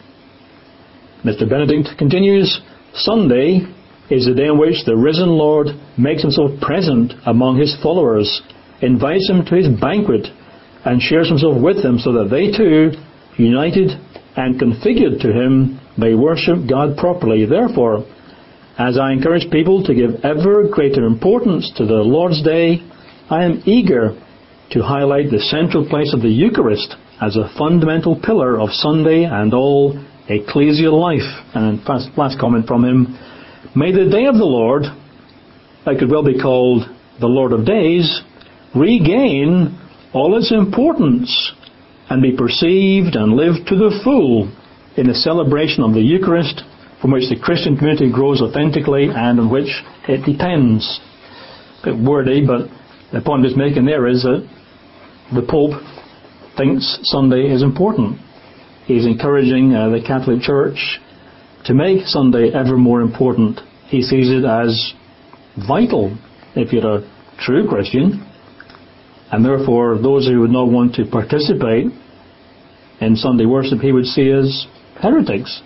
Mr. Benedict continues, Sunday is the day in which the risen Lord makes himself present among his followers, invites them to his banquet, and shares himself with them so that they too, united and configured to him, may worship God properly. Therefore, as I encourage people to give ever greater importance to the Lord's Day, I am eager to highlight the central place of the Eucharist as a fundamental pillar of Sunday and all ecclesial life. And last comment from him, may the day of the Lord, that could well be called the Lord of Days, regain all its importance and be perceived and lived to the full in the celebration of the Eucharist, from which the Christian community grows authentically and on which it depends. A bit wordy, but the point he's making there is that the Pope thinks Sunday is important. He's encouraging the Catholic Church to make Sunday ever more important. He sees it as vital if you're a true Christian, and therefore those who would not want to participate in Sunday worship he would see as heretics,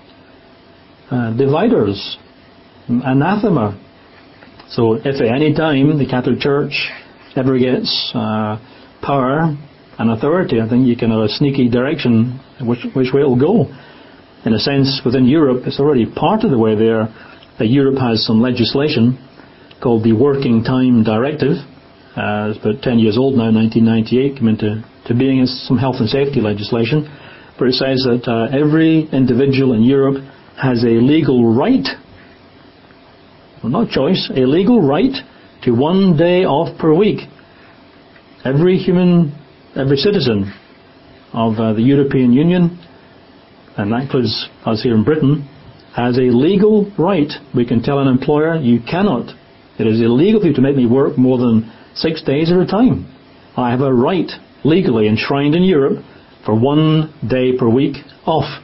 dividers, anathema. So if at any time the Catholic Church ever gets power and authority, I think you can have a sneaky direction which way it will go. In a sense, within Europe, it's already part of the way there that Europe has some legislation called the Working Time Directive. It's about 10 years old now, 1998, came into being as some health and safety legislation, where it says that every individual in Europe has a legal right, well, not choice, a legal right to 1 day off per week. Every citizen of the European Union, and that includes us here in Britain, has a legal right. We can tell an employer, you cannot. It is illegal for you to make me work more than 6 days at a time. I have a right, legally enshrined in Europe, for 1 day per week off.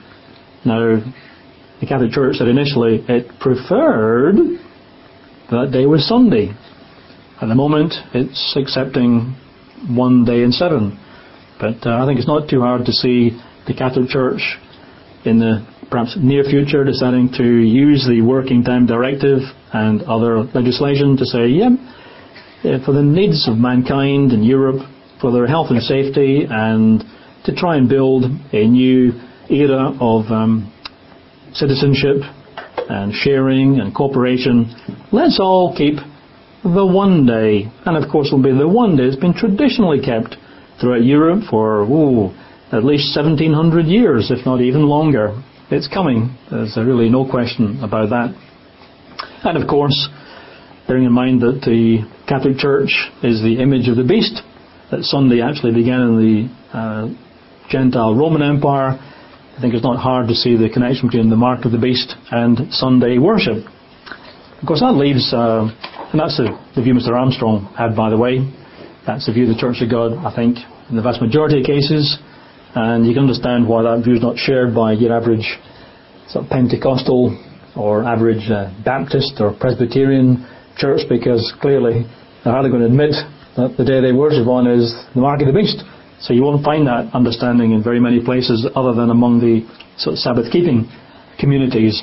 Now, the Catholic Church said initially it preferred that day was Sunday. At the moment, it's accepting 1 day in 7. But I think it's not too hard to see the Catholic Church in the perhaps near future deciding to use the Working Time Directive and other legislation to say, for the needs of mankind in Europe, for their health and safety, and to try and build a new era of citizenship and sharing and cooperation, let's all keep the 1 day. And of course it will be the 1 day that's been traditionally kept throughout Europe for at least 1700 years, if not even longer. It's coming. There's really no question about that. And of course, bearing in mind that the Catholic Church is the image of the beast, that Sunday actually began in the Gentile Roman Empire, I think it's not hard to see the connection between the mark of the beast and Sunday worship. Of course, that leaves, and that's the view Mr. Armstrong had, by the way. That's the view of the Church of God, I think, in the vast majority of cases. And you can understand why that view is not shared by your average sort of Pentecostal or average Baptist or Presbyterian church, because clearly they're hardly going to admit that the day they worship on is the mark of the beast. So you won't find that understanding in very many places other than among the sort of Sabbath-keeping communities.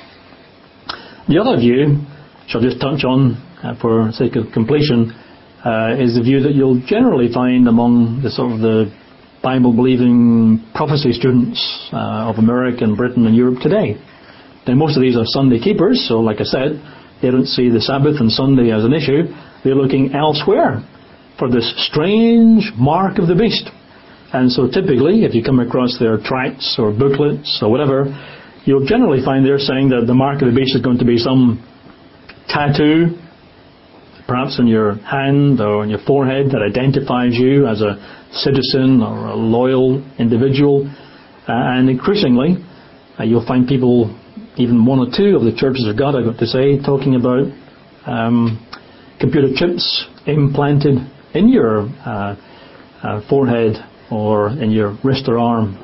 The other view, which I'll just touch on for sake of completion, is the view that you'll generally find among the sort of the Bible-believing prophecy students of America and Britain and Europe today. Now, most of these are Sunday keepers, so like I said, they don't see the Sabbath and Sunday as an issue. They're looking elsewhere for this strange mark of the beast. And so typically, if you come across their tracts or booklets or whatever, you'll generally find they're saying that the mark of the beast is going to be some tattoo, perhaps on your hand or on your forehead, that identifies you as a citizen or a loyal individual. And increasingly, you'll find people, even one or two of the churches of God, I've got to say, talking about computer chips implanted in your forehead or in your wrist or arm.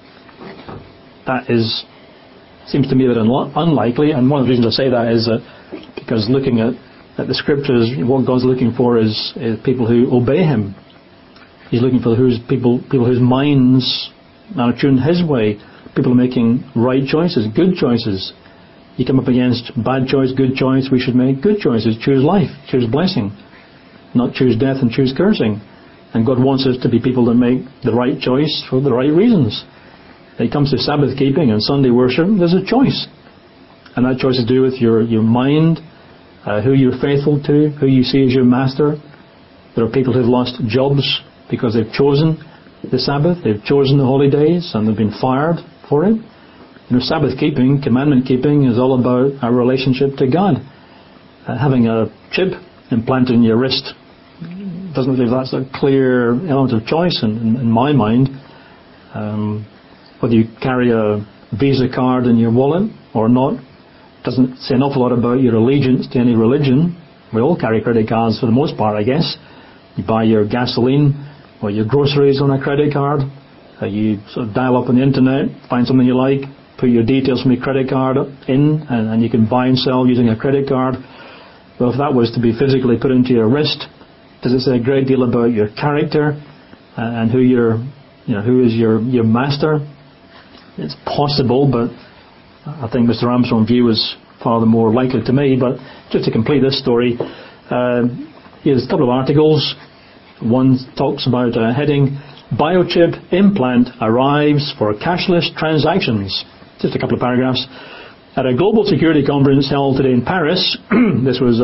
That seems to me a bit unlikely, and one of the reasons I say that is because looking at the scriptures, what God's looking for is people who obey Him. He's looking for people whose minds are tuned His way, people making right choices, good choices. You come up against bad choice, good choice. We should make good choices. Choose life, choose blessing, not choose death and choose cursing. And God wants us to be people that make the right choice for the right reasons. When it comes to Sabbath keeping and Sunday worship, there's a choice. And that choice is to do with your mind, who you're faithful to, who you see as your master. There are people who've lost jobs because they've chosen the Sabbath, they've chosen the holy days, and they've been fired for it. Sabbath keeping, commandment keeping, is all about our relationship to God. Having a chip implanted in your wrist doesn't leave that's a clear element of choice in my mind. Whether you carry a Visa card in your wallet or not doesn't say an awful lot about your allegiance to any religion. We all carry credit cards for the most part, I guess. You buy your gasoline or your groceries on a credit card. You sort of dial up on the internet, find something you like, put your details from your credit card in, and you can buy and sell using a credit card. Well, if that was to be physically put into your wrist, does it say a great deal about your character and who is your master? It's possible, but I think Mr. Armstrong's view is far the more likely to me. But just to complete this story, here's a couple of articles. One talks about a heading, Biochip implant arrives for cashless transactions. Just a couple of paragraphs. At a global security conference held today in Paris, this was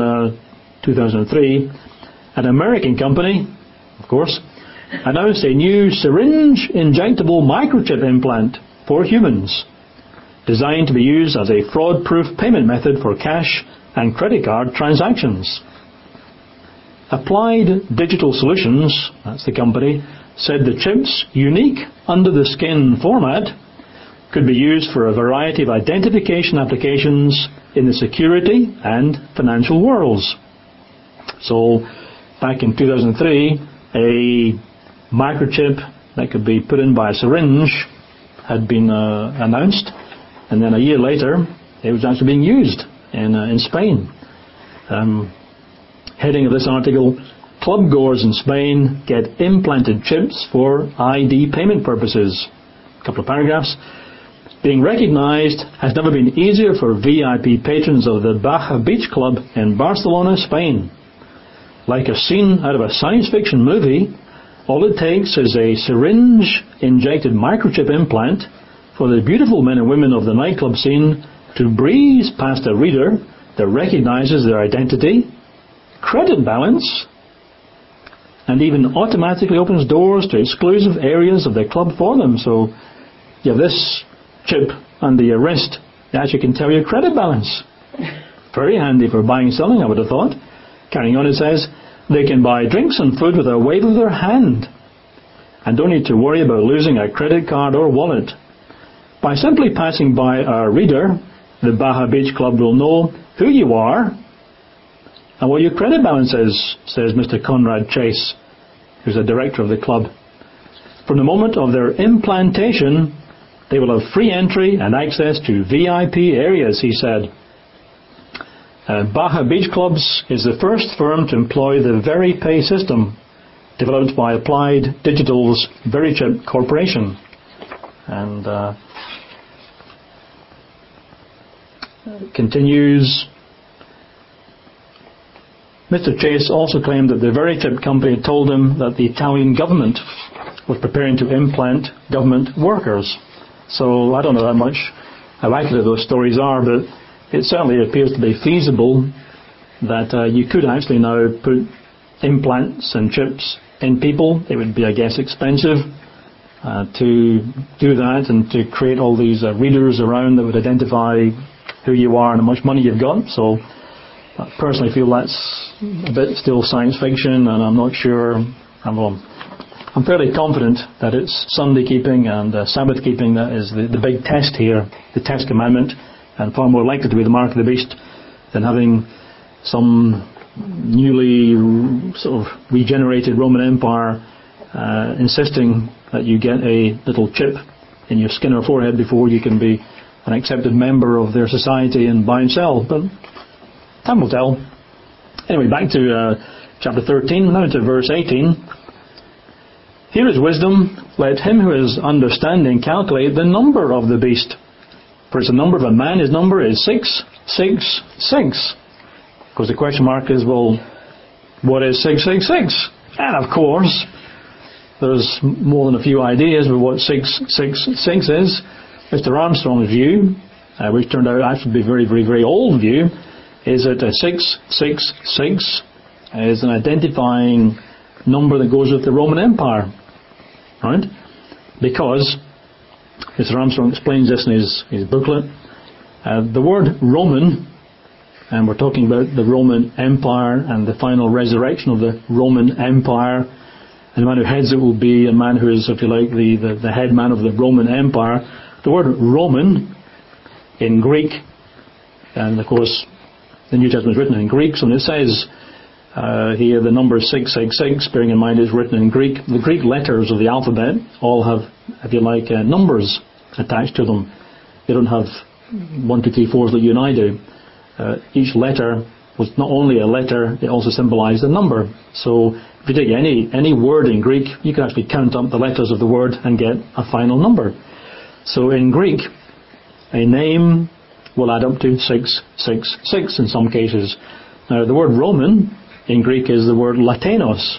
2003, an American company, of course, announced a new syringe injectable microchip implant for humans, designed to be used as a fraud-proof payment method for cash and credit card transactions. Applied Digital Solutions, that's the company, said the chip's unique under-the-skin format could be used for a variety of identification applications in the security and financial worlds. So, back in 2003, a microchip that could be put in by a syringe had been announced, and then a year later, it was actually being used in Spain. Heading of this article, club goers in Spain get implanted chips for ID payment purposes. A couple of paragraphs. Being recognised has never been easier for VIP patrons of the Baja Beach Club in Barcelona, Spain. Like a scene out of a science fiction movie, all it takes is a syringe-injected microchip implant for the beautiful men and women of the nightclub scene to breeze past a reader that recognises their identity, credit balance, and even automatically opens doors to exclusive areas of the club for them. So you have this chip under your wrist that actually can tell your credit balance. Very handy for buying and selling, I would have thought. Carrying on, it says, they can buy drinks and food with a wave of their hand and don't need to worry about losing a credit card or wallet. By simply passing by a reader, the Baja Beach Club will know who you are and what your credit balance is, says Mr. Conrad Chase, who's the director of the club. From the moment of their implantation, they will have free entry and access to VIP areas, he said. Baja Beach Clubs is the first firm to employ the VeriPay system, developed by Applied Digital's VeriChip Corporation. And continues. Mr. Chase also claimed that the VeriChip company had told him that the Italian government was preparing to implant government workers. So I don't know how accurate those stories are, but it certainly appears to be feasible that you could actually now put implants and chips in people. It would be, I guess, expensive to do that and to create all these readers around that would identify who you are and how much money you've got. So I personally feel that's a bit still science fiction, and I'm not sure. I'm fairly confident that it's Sunday keeping and Sabbath keeping that is the big test here, the test commandment, and far more likely to be the mark of the beast than having some newly sort of regenerated Roman Empire insisting that you get a little chip in your skin or forehead before you can be an accepted member of their society and buy and sell. But time will tell. Anyway, back to chapter 13, now to verse 18. Here is wisdom. Let him who is understanding calculate the number of the beast. For it's the number of a man, his number is 666. Of course, the question mark is, well, what is 666? And of course, there's more than a few ideas of what 666 is. Mr. Armstrong's view, which turned out actually to be a very, very, very old view, is that 666 is an identifying number that goes with the Roman Empire. Right? Because, Mr. Armstrong explains this in his booklet, the word Roman, and we're talking about the Roman Empire and the final resurrection of the Roman Empire, and the man who heads it will be a man who is, if you like, the head man of the Roman Empire. The word Roman in Greek, and of course the New Testament is written in Greek, so when it says here the number 666, bearing in mind it's written in Greek, the Greek letters of the alphabet all have, if you like, numbers attached to them. They don't have 1, 2, 3, 4s like you and I do. Each letter was not only a letter, it also symbolized a number. So if you take any word in Greek, you can actually count up the letters of the word and get a final number. So in Greek, a name will add up to 666 in some cases. Now the word Roman in Greek is the word Latinos,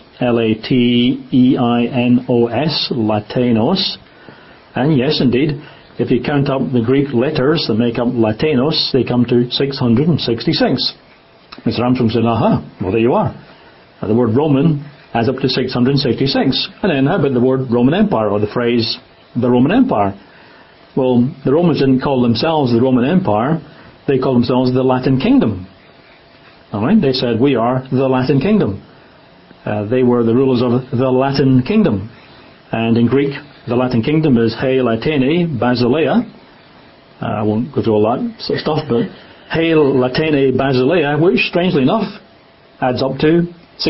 L-A-T-E-I-N-O-S, Latinos. And yes, indeed, if you count up the Greek letters that make up Latinos, they come to 666. Mr. Armstrong said, aha, well there you are. Now, the word Roman adds up to 666. And then how about the word Roman Empire, or the phrase the Roman Empire? Well, the Romans didn't call themselves the Roman Empire, they called themselves the Latin Kingdom. Alright, they said, we are the Latin Kingdom. They were the rulers of the Latin Kingdom. And in Greek, the Latin Kingdom is He Latini Basileia. I won't go through all that sort of stuff, but He Latini Basileia, which, strangely enough, adds up to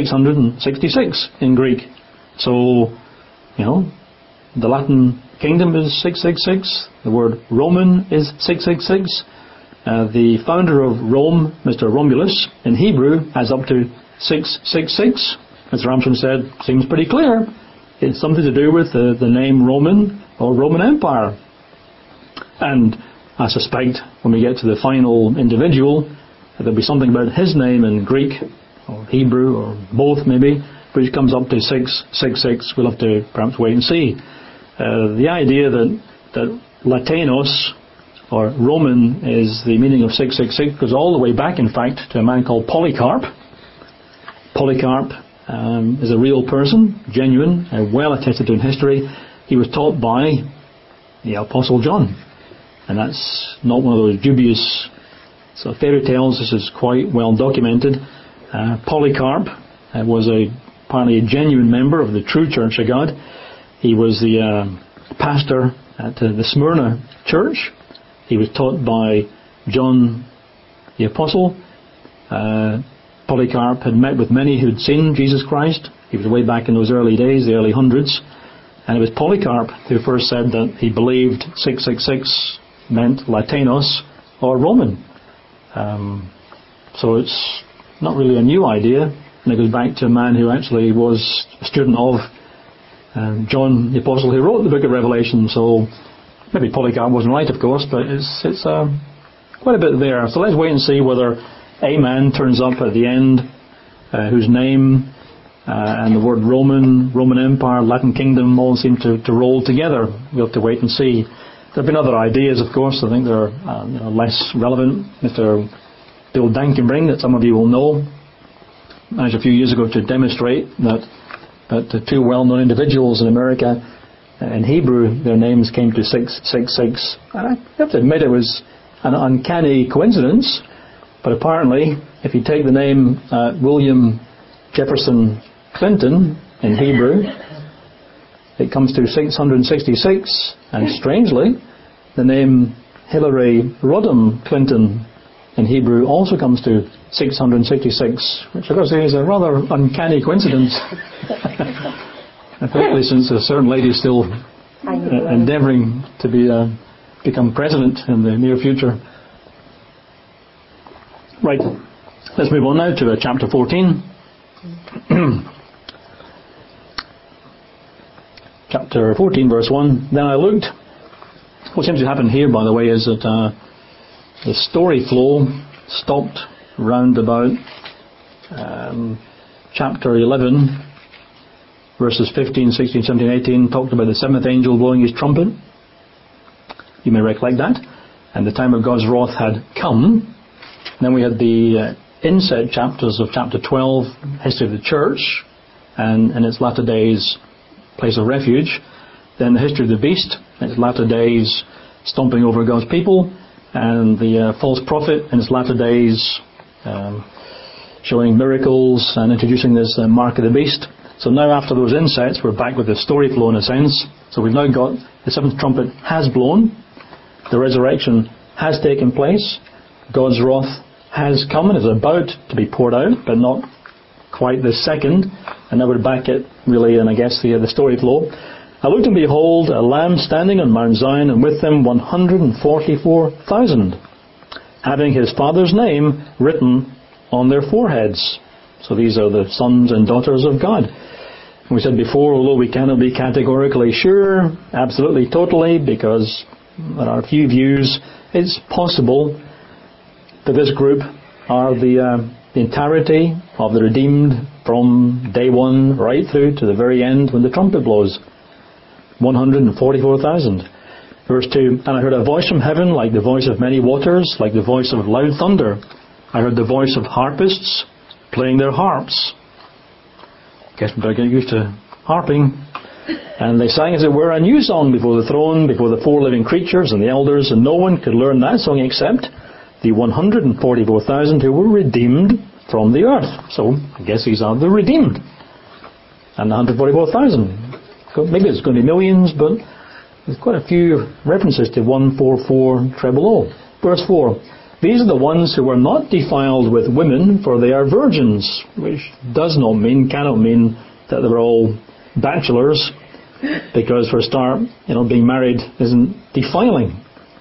666 in Greek. So, the Latin Kingdom is 666. The word Roman is 666. The founder of Rome, Mr. Romulus, in Hebrew adds up to 666. Mr. Armstrong said, seems pretty clear. It's something to do with the name Roman or Roman Empire. And I suspect when we get to the final individual, there'll be something about his name in Greek or Hebrew or both maybe, which comes up to 666. We'll have to perhaps wait and see. The idea that Latinos or Roman is the meaning of 666 goes all the way back, in fact, to a man called Polycarp. Polycarp is a real person, genuine, well attested to in history. He was taught by the Apostle John. And that's not one of those dubious sort of fairy tales. This is quite well documented. Polycarp was apparently a genuine member of the true Church of God. He was the pastor at the Smyrna church. He was taught by John the Apostle. Polycarp had met with many who'd seen Jesus Christ. He was way back in those early days, the early hundreds. And it was Polycarp who first said that he believed 666 meant Latinos or Roman. So it's not really a new idea. And it goes back to a man who actually was a student of John the Apostle, who wrote the book of Revelation. So maybe Polycarp wasn't right, of course, but it's quite a bit there. So let's wait and see whether a man turns up at the end whose name and the word Roman Empire, Latin Kingdom all seem to roll together. We'll have to wait and see. There have been other ideas, of course. I think they're less relevant. Mr. Bill Dankenbring, that some of you will know, managed a few years ago to demonstrate that the two well-known individuals in America, in Hebrew, their names came to 666. And I have to admit it was an uncanny coincidence, but apparently if you take the name William Jefferson Clinton in Hebrew, it comes to 666, and strangely, the name Hillary Rodham Clinton in Hebrew also comes to 666, which I've got to say is a rather uncanny coincidence. Particularly since a certain lady is still endeavouring to become president in the near future. Right, let's move on now to chapter 14. Chapter 14, verse 1. Then I looked. What seems to happen here, by the way, is that the story flow stopped round about chapter 11, verses 15, 16, 17, 18, talked about the seventh angel blowing his trumpet. You may recollect that. And the time of God's wrath had come. Then we had the inset chapters of chapter 12, history of the church, and in its latter days, place of refuge. Then the history of the beast, in its latter days, stomping over God's people, and the false prophet in its latter days, showing miracles and introducing this mark of the beast. So now after those insets, we're back with the story flow in a sense. So we've now got the seventh trumpet has blown, the resurrection has taken place, God's wrath has come and is about to be poured out, but not quite this second. And now we're back at really, and I guess the story flow. I looked and behold a lamb standing on Mount Zion, and with him 144,000, having his father's name written on their foreheads. So these are the sons and daughters of God. And we said before, although we cannot be categorically sure, absolutely, totally, because there are a few views, it's possible that this group are the entirety of the redeemed from day one right through to the very end when the trumpet blows. 144,000. Verse 2, and I heard a voice from heaven like the voice of many waters, like the voice of loud thunder. I heard the voice of harpists playing their harps. Guess we better get used to harping. And they sang, as it were, a new song before the throne, before the four living creatures and the elders, and no one could learn that song except the 144,000 who were redeemed from the earth. So, I guess these are the redeemed. And the 144,000. Maybe it's going to be millions, but there's quite a few references to 144 treble O. Verse 4. These are the ones who were not defiled with women, for they are virgins, which does not mean, cannot mean that they're all bachelors, because for a start, being married isn't defiling.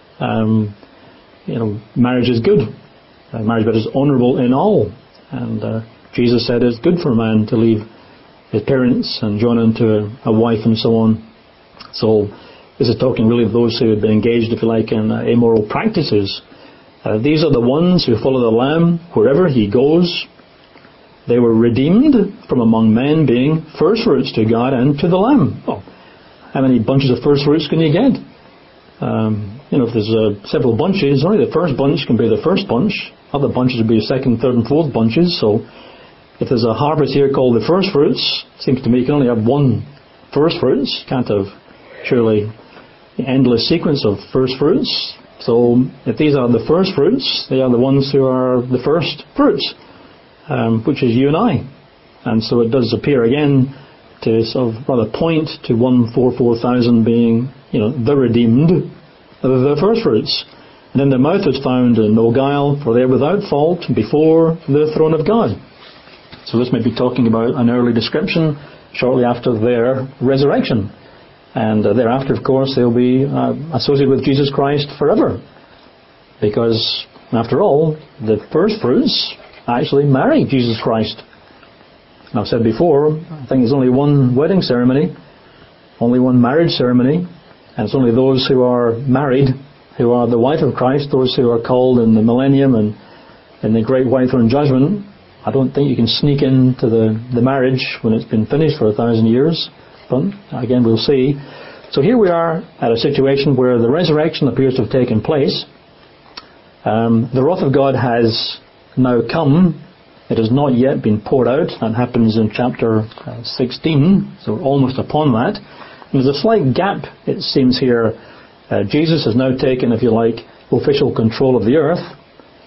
Marriage is good. Marriage is honourable in all. And Jesus said it's good for a man to leave his parents and join into a wife and so on. So this is talking really of those who have been engaged, if you like, in immoral practices. These are the ones who follow the Lamb wherever he goes. They were redeemed from among men, being first fruits to God and to the Lamb. Oh, how many bunches of first fruits can you get? If there's several bunches, only the first bunch can be the first bunch. Other bunches would be the second, third and fourth bunches. So if there's a harvest here called the first fruits, it seems to me you can only have one first fruits. Can't have surely an endless sequence of first fruits. So if these are the first fruits, they are the ones who are the first fruits, which is you and I. And so it does appear again to sort of rather point to 144,000 being, the redeemed of the first fruits. And in their mouth is found no guile, for they are without fault before the throne of God. So this may be talking about an early description shortly after their resurrection. And thereafter, of course, they'll be associated with Jesus Christ forever. Because, after all, the first fruits actually marry Jesus Christ. And I've said before, I think there's only one wedding ceremony, only one marriage ceremony, and it's only those who are married, who are the wife of Christ, those who are called in the millennium and in the great white throne judgment. I don't think you can sneak into the marriage when it's been finished for 1,000 years. But again, we'll see. So here we are at a situation where the resurrection appears to have taken place. The wrath of God has now come. It has not yet been poured out. That happens in chapter 16, so we're almost upon that. And there's a slight gap, it seems here. Jesus has now taken, if you like, official control of the earth.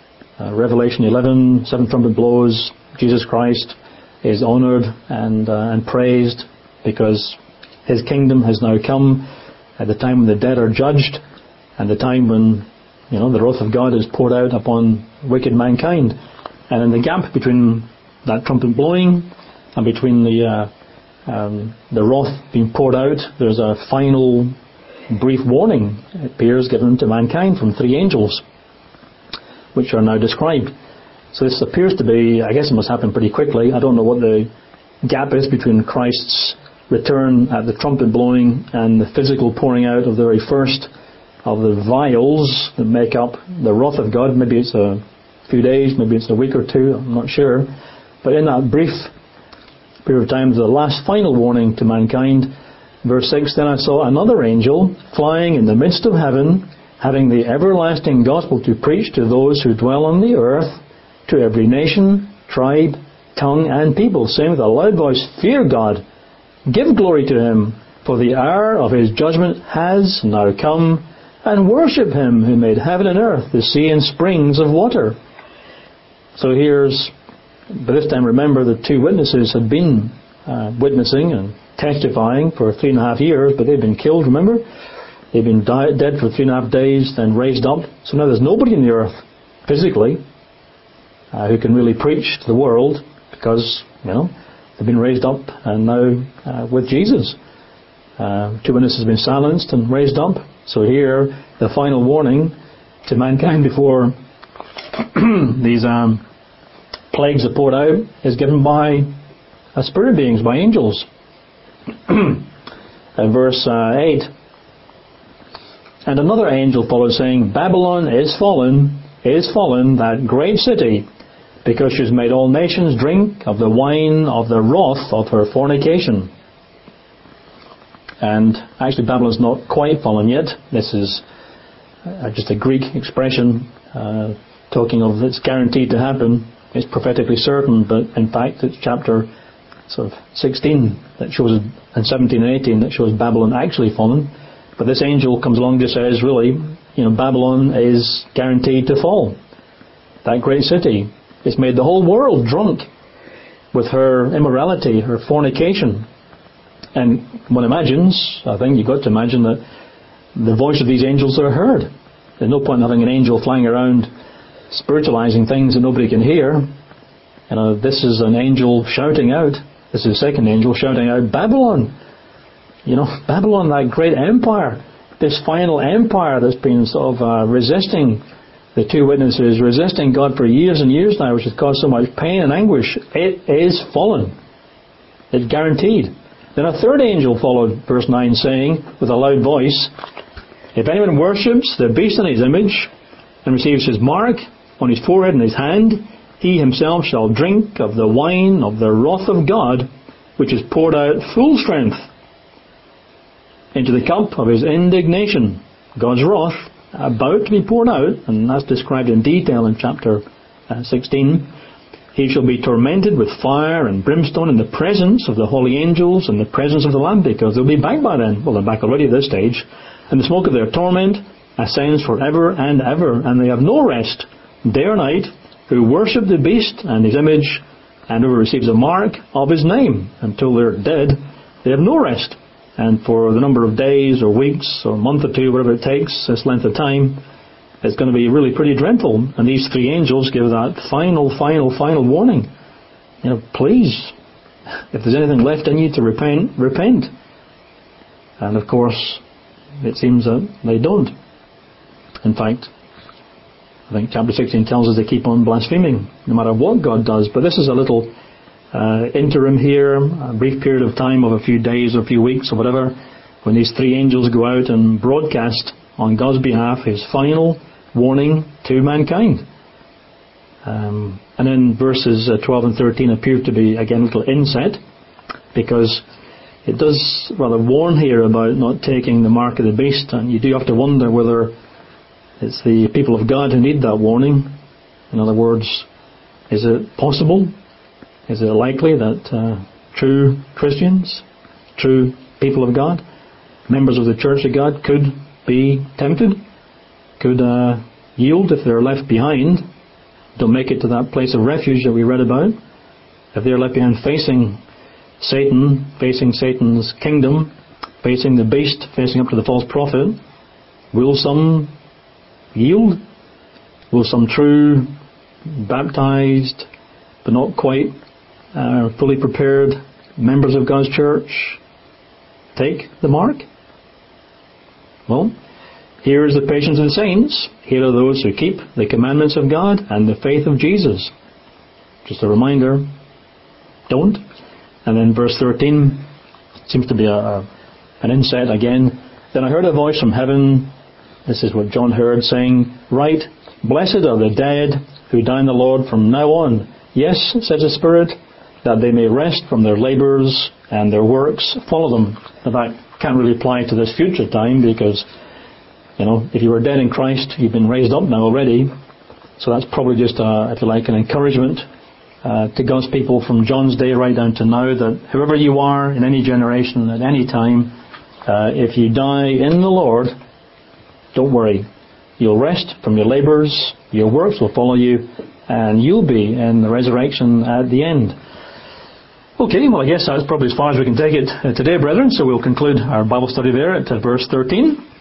Revelation 11, 7 trumpet blows, Jesus Christ is honoured and praised because His kingdom has now come at the time when the dead are judged and the time when the wrath of God is poured out upon wicked mankind. And in the gap between that trumpet blowing and between the wrath being poured out, there's a final brief warning, it appears, given to mankind from 3 angels, which are now described. So this appears to be, I guess it must happen pretty quickly. I don't know what the gap is between Christ's return at the trumpet blowing and the physical pouring out of the very first of the vials that make up the wrath of God. Maybe it's a few days, maybe it's a week or two, I'm not sure. But in that brief period of time, the last final warning to mankind, verse 6, then I saw another angel flying in the midst of heaven, having the everlasting gospel to preach to those who dwell on the earth, to every nation, tribe, tongue, and people, saying with a loud voice, fear God, give glory to Him, for the hour of His judgment has now come, and worship Him who made heaven and earth, the sea and springs of water. So here's, by this time remember, the 2 witnesses had been witnessing and testifying for 3.5 years, but they've been killed, remember? They've been dead for 3.5 days, then raised up. So now there's nobody in the earth, physically, who can really preach to the world, because, they've been raised up and now with Jesus. 2 witnesses have been silenced and raised up. So here, the final warning to mankind before these plagues are poured out is given by spirit beings, by angels. Verse 8, and another angel followed, saying, Babylon is fallen, that great city, because she has made all nations drink of the wine of the wrath of her fornication. And actually Babylon's not quite fallen yet. This is just a Greek expression talking of it's guaranteed to happen. It's prophetically certain, but in fact it's chapter 16 that shows, and 17 and 18 that shows Babylon actually fallen. But this angel comes along and just says, really, Babylon is guaranteed to fall. That great city. It's made the whole world drunk with her immorality, her fornication. And one imagines, I think you've got to imagine that the voice of these angels are heard. There's no point in having an angel flying around spiritualizing things that nobody can hear. This is an angel shouting out. This is the second angel shouting out, Babylon! Babylon, that great empire, this final empire that's been resisting the 2 witnesses, resisting God for years and years now, which has caused so much pain and anguish. It is fallen. It's guaranteed. Then a third angel followed, verse 9, saying with a loud voice, if anyone worships the beast in his image and receives his mark on his forehead and his hand, he himself shall drink of the wine of the wrath of God, which is poured out full strength into the cup of His indignation. God's wrath about to be poured out, and that's described in detail in chapter 16. He shall be tormented with fire and brimstone in the presence of the holy angels and the presence of the Lamb, because they'll be back by then. Well, they're back already at this stage. And the smoke of their torment ascends forever and ever, and they have no rest day or night, who worship the beast and his image, and whoever receives a mark of his name. Until they're dead, they have no rest. And for the number of days or weeks or a month or two, whatever it takes, this length of time, it's going to be really pretty dreadful. And these 3 angels give that final warning. Please, if there's anything left in you to repent, repent. And of course, it seems that they don't. In fact, I think chapter 16 tells us they keep on blaspheming, no matter what God does. But this is a little interim here, a brief period of time of a few days or a few weeks or whatever, when these 3 angels go out and broadcast on God's behalf His final warning to mankind. And then verses 12 and 13 appear to be, again, a little inset, because it does rather warn here about not taking the mark of the beast, and you do have to wonder whether it's the people of God who need that warning. In other words, is it possible? Is it likely that true Christians, true people of God, members of the Church of God, could be tempted, could yield if they're left behind don't make it to that place of refuge that we read about, if they're left behind facing Satan, facing Satan's kingdom, facing the beast, facing up to the false prophet, will some yield? Will some true, baptized, but not quite fully prepared members of God's church take the mark? Well, here is the patience of the saints. Here are those who keep the commandments of God and the faith of Jesus. Just a reminder, don't. And then verse 13 seems to be an inset again. Then I heard a voice from heaven, this is what John heard, saying, "Write, blessed are the dead who die in the Lord from now on. Yes, says the Spirit, that they may rest from their labours and their works follow them." Now that can't really apply to this future time because, if you were dead in Christ, you've been raised up now already. So that's probably just, if you like, an encouragement to God's people from John's day right down to now, that whoever you are in any generation, at any time, if you die in the Lord, don't worry. You'll rest from your labours, your works will follow you, and you'll be in the resurrection at the end. Okay, well I guess that's probably as far as we can take it today, brethren, so we'll conclude our Bible study there at verse 13.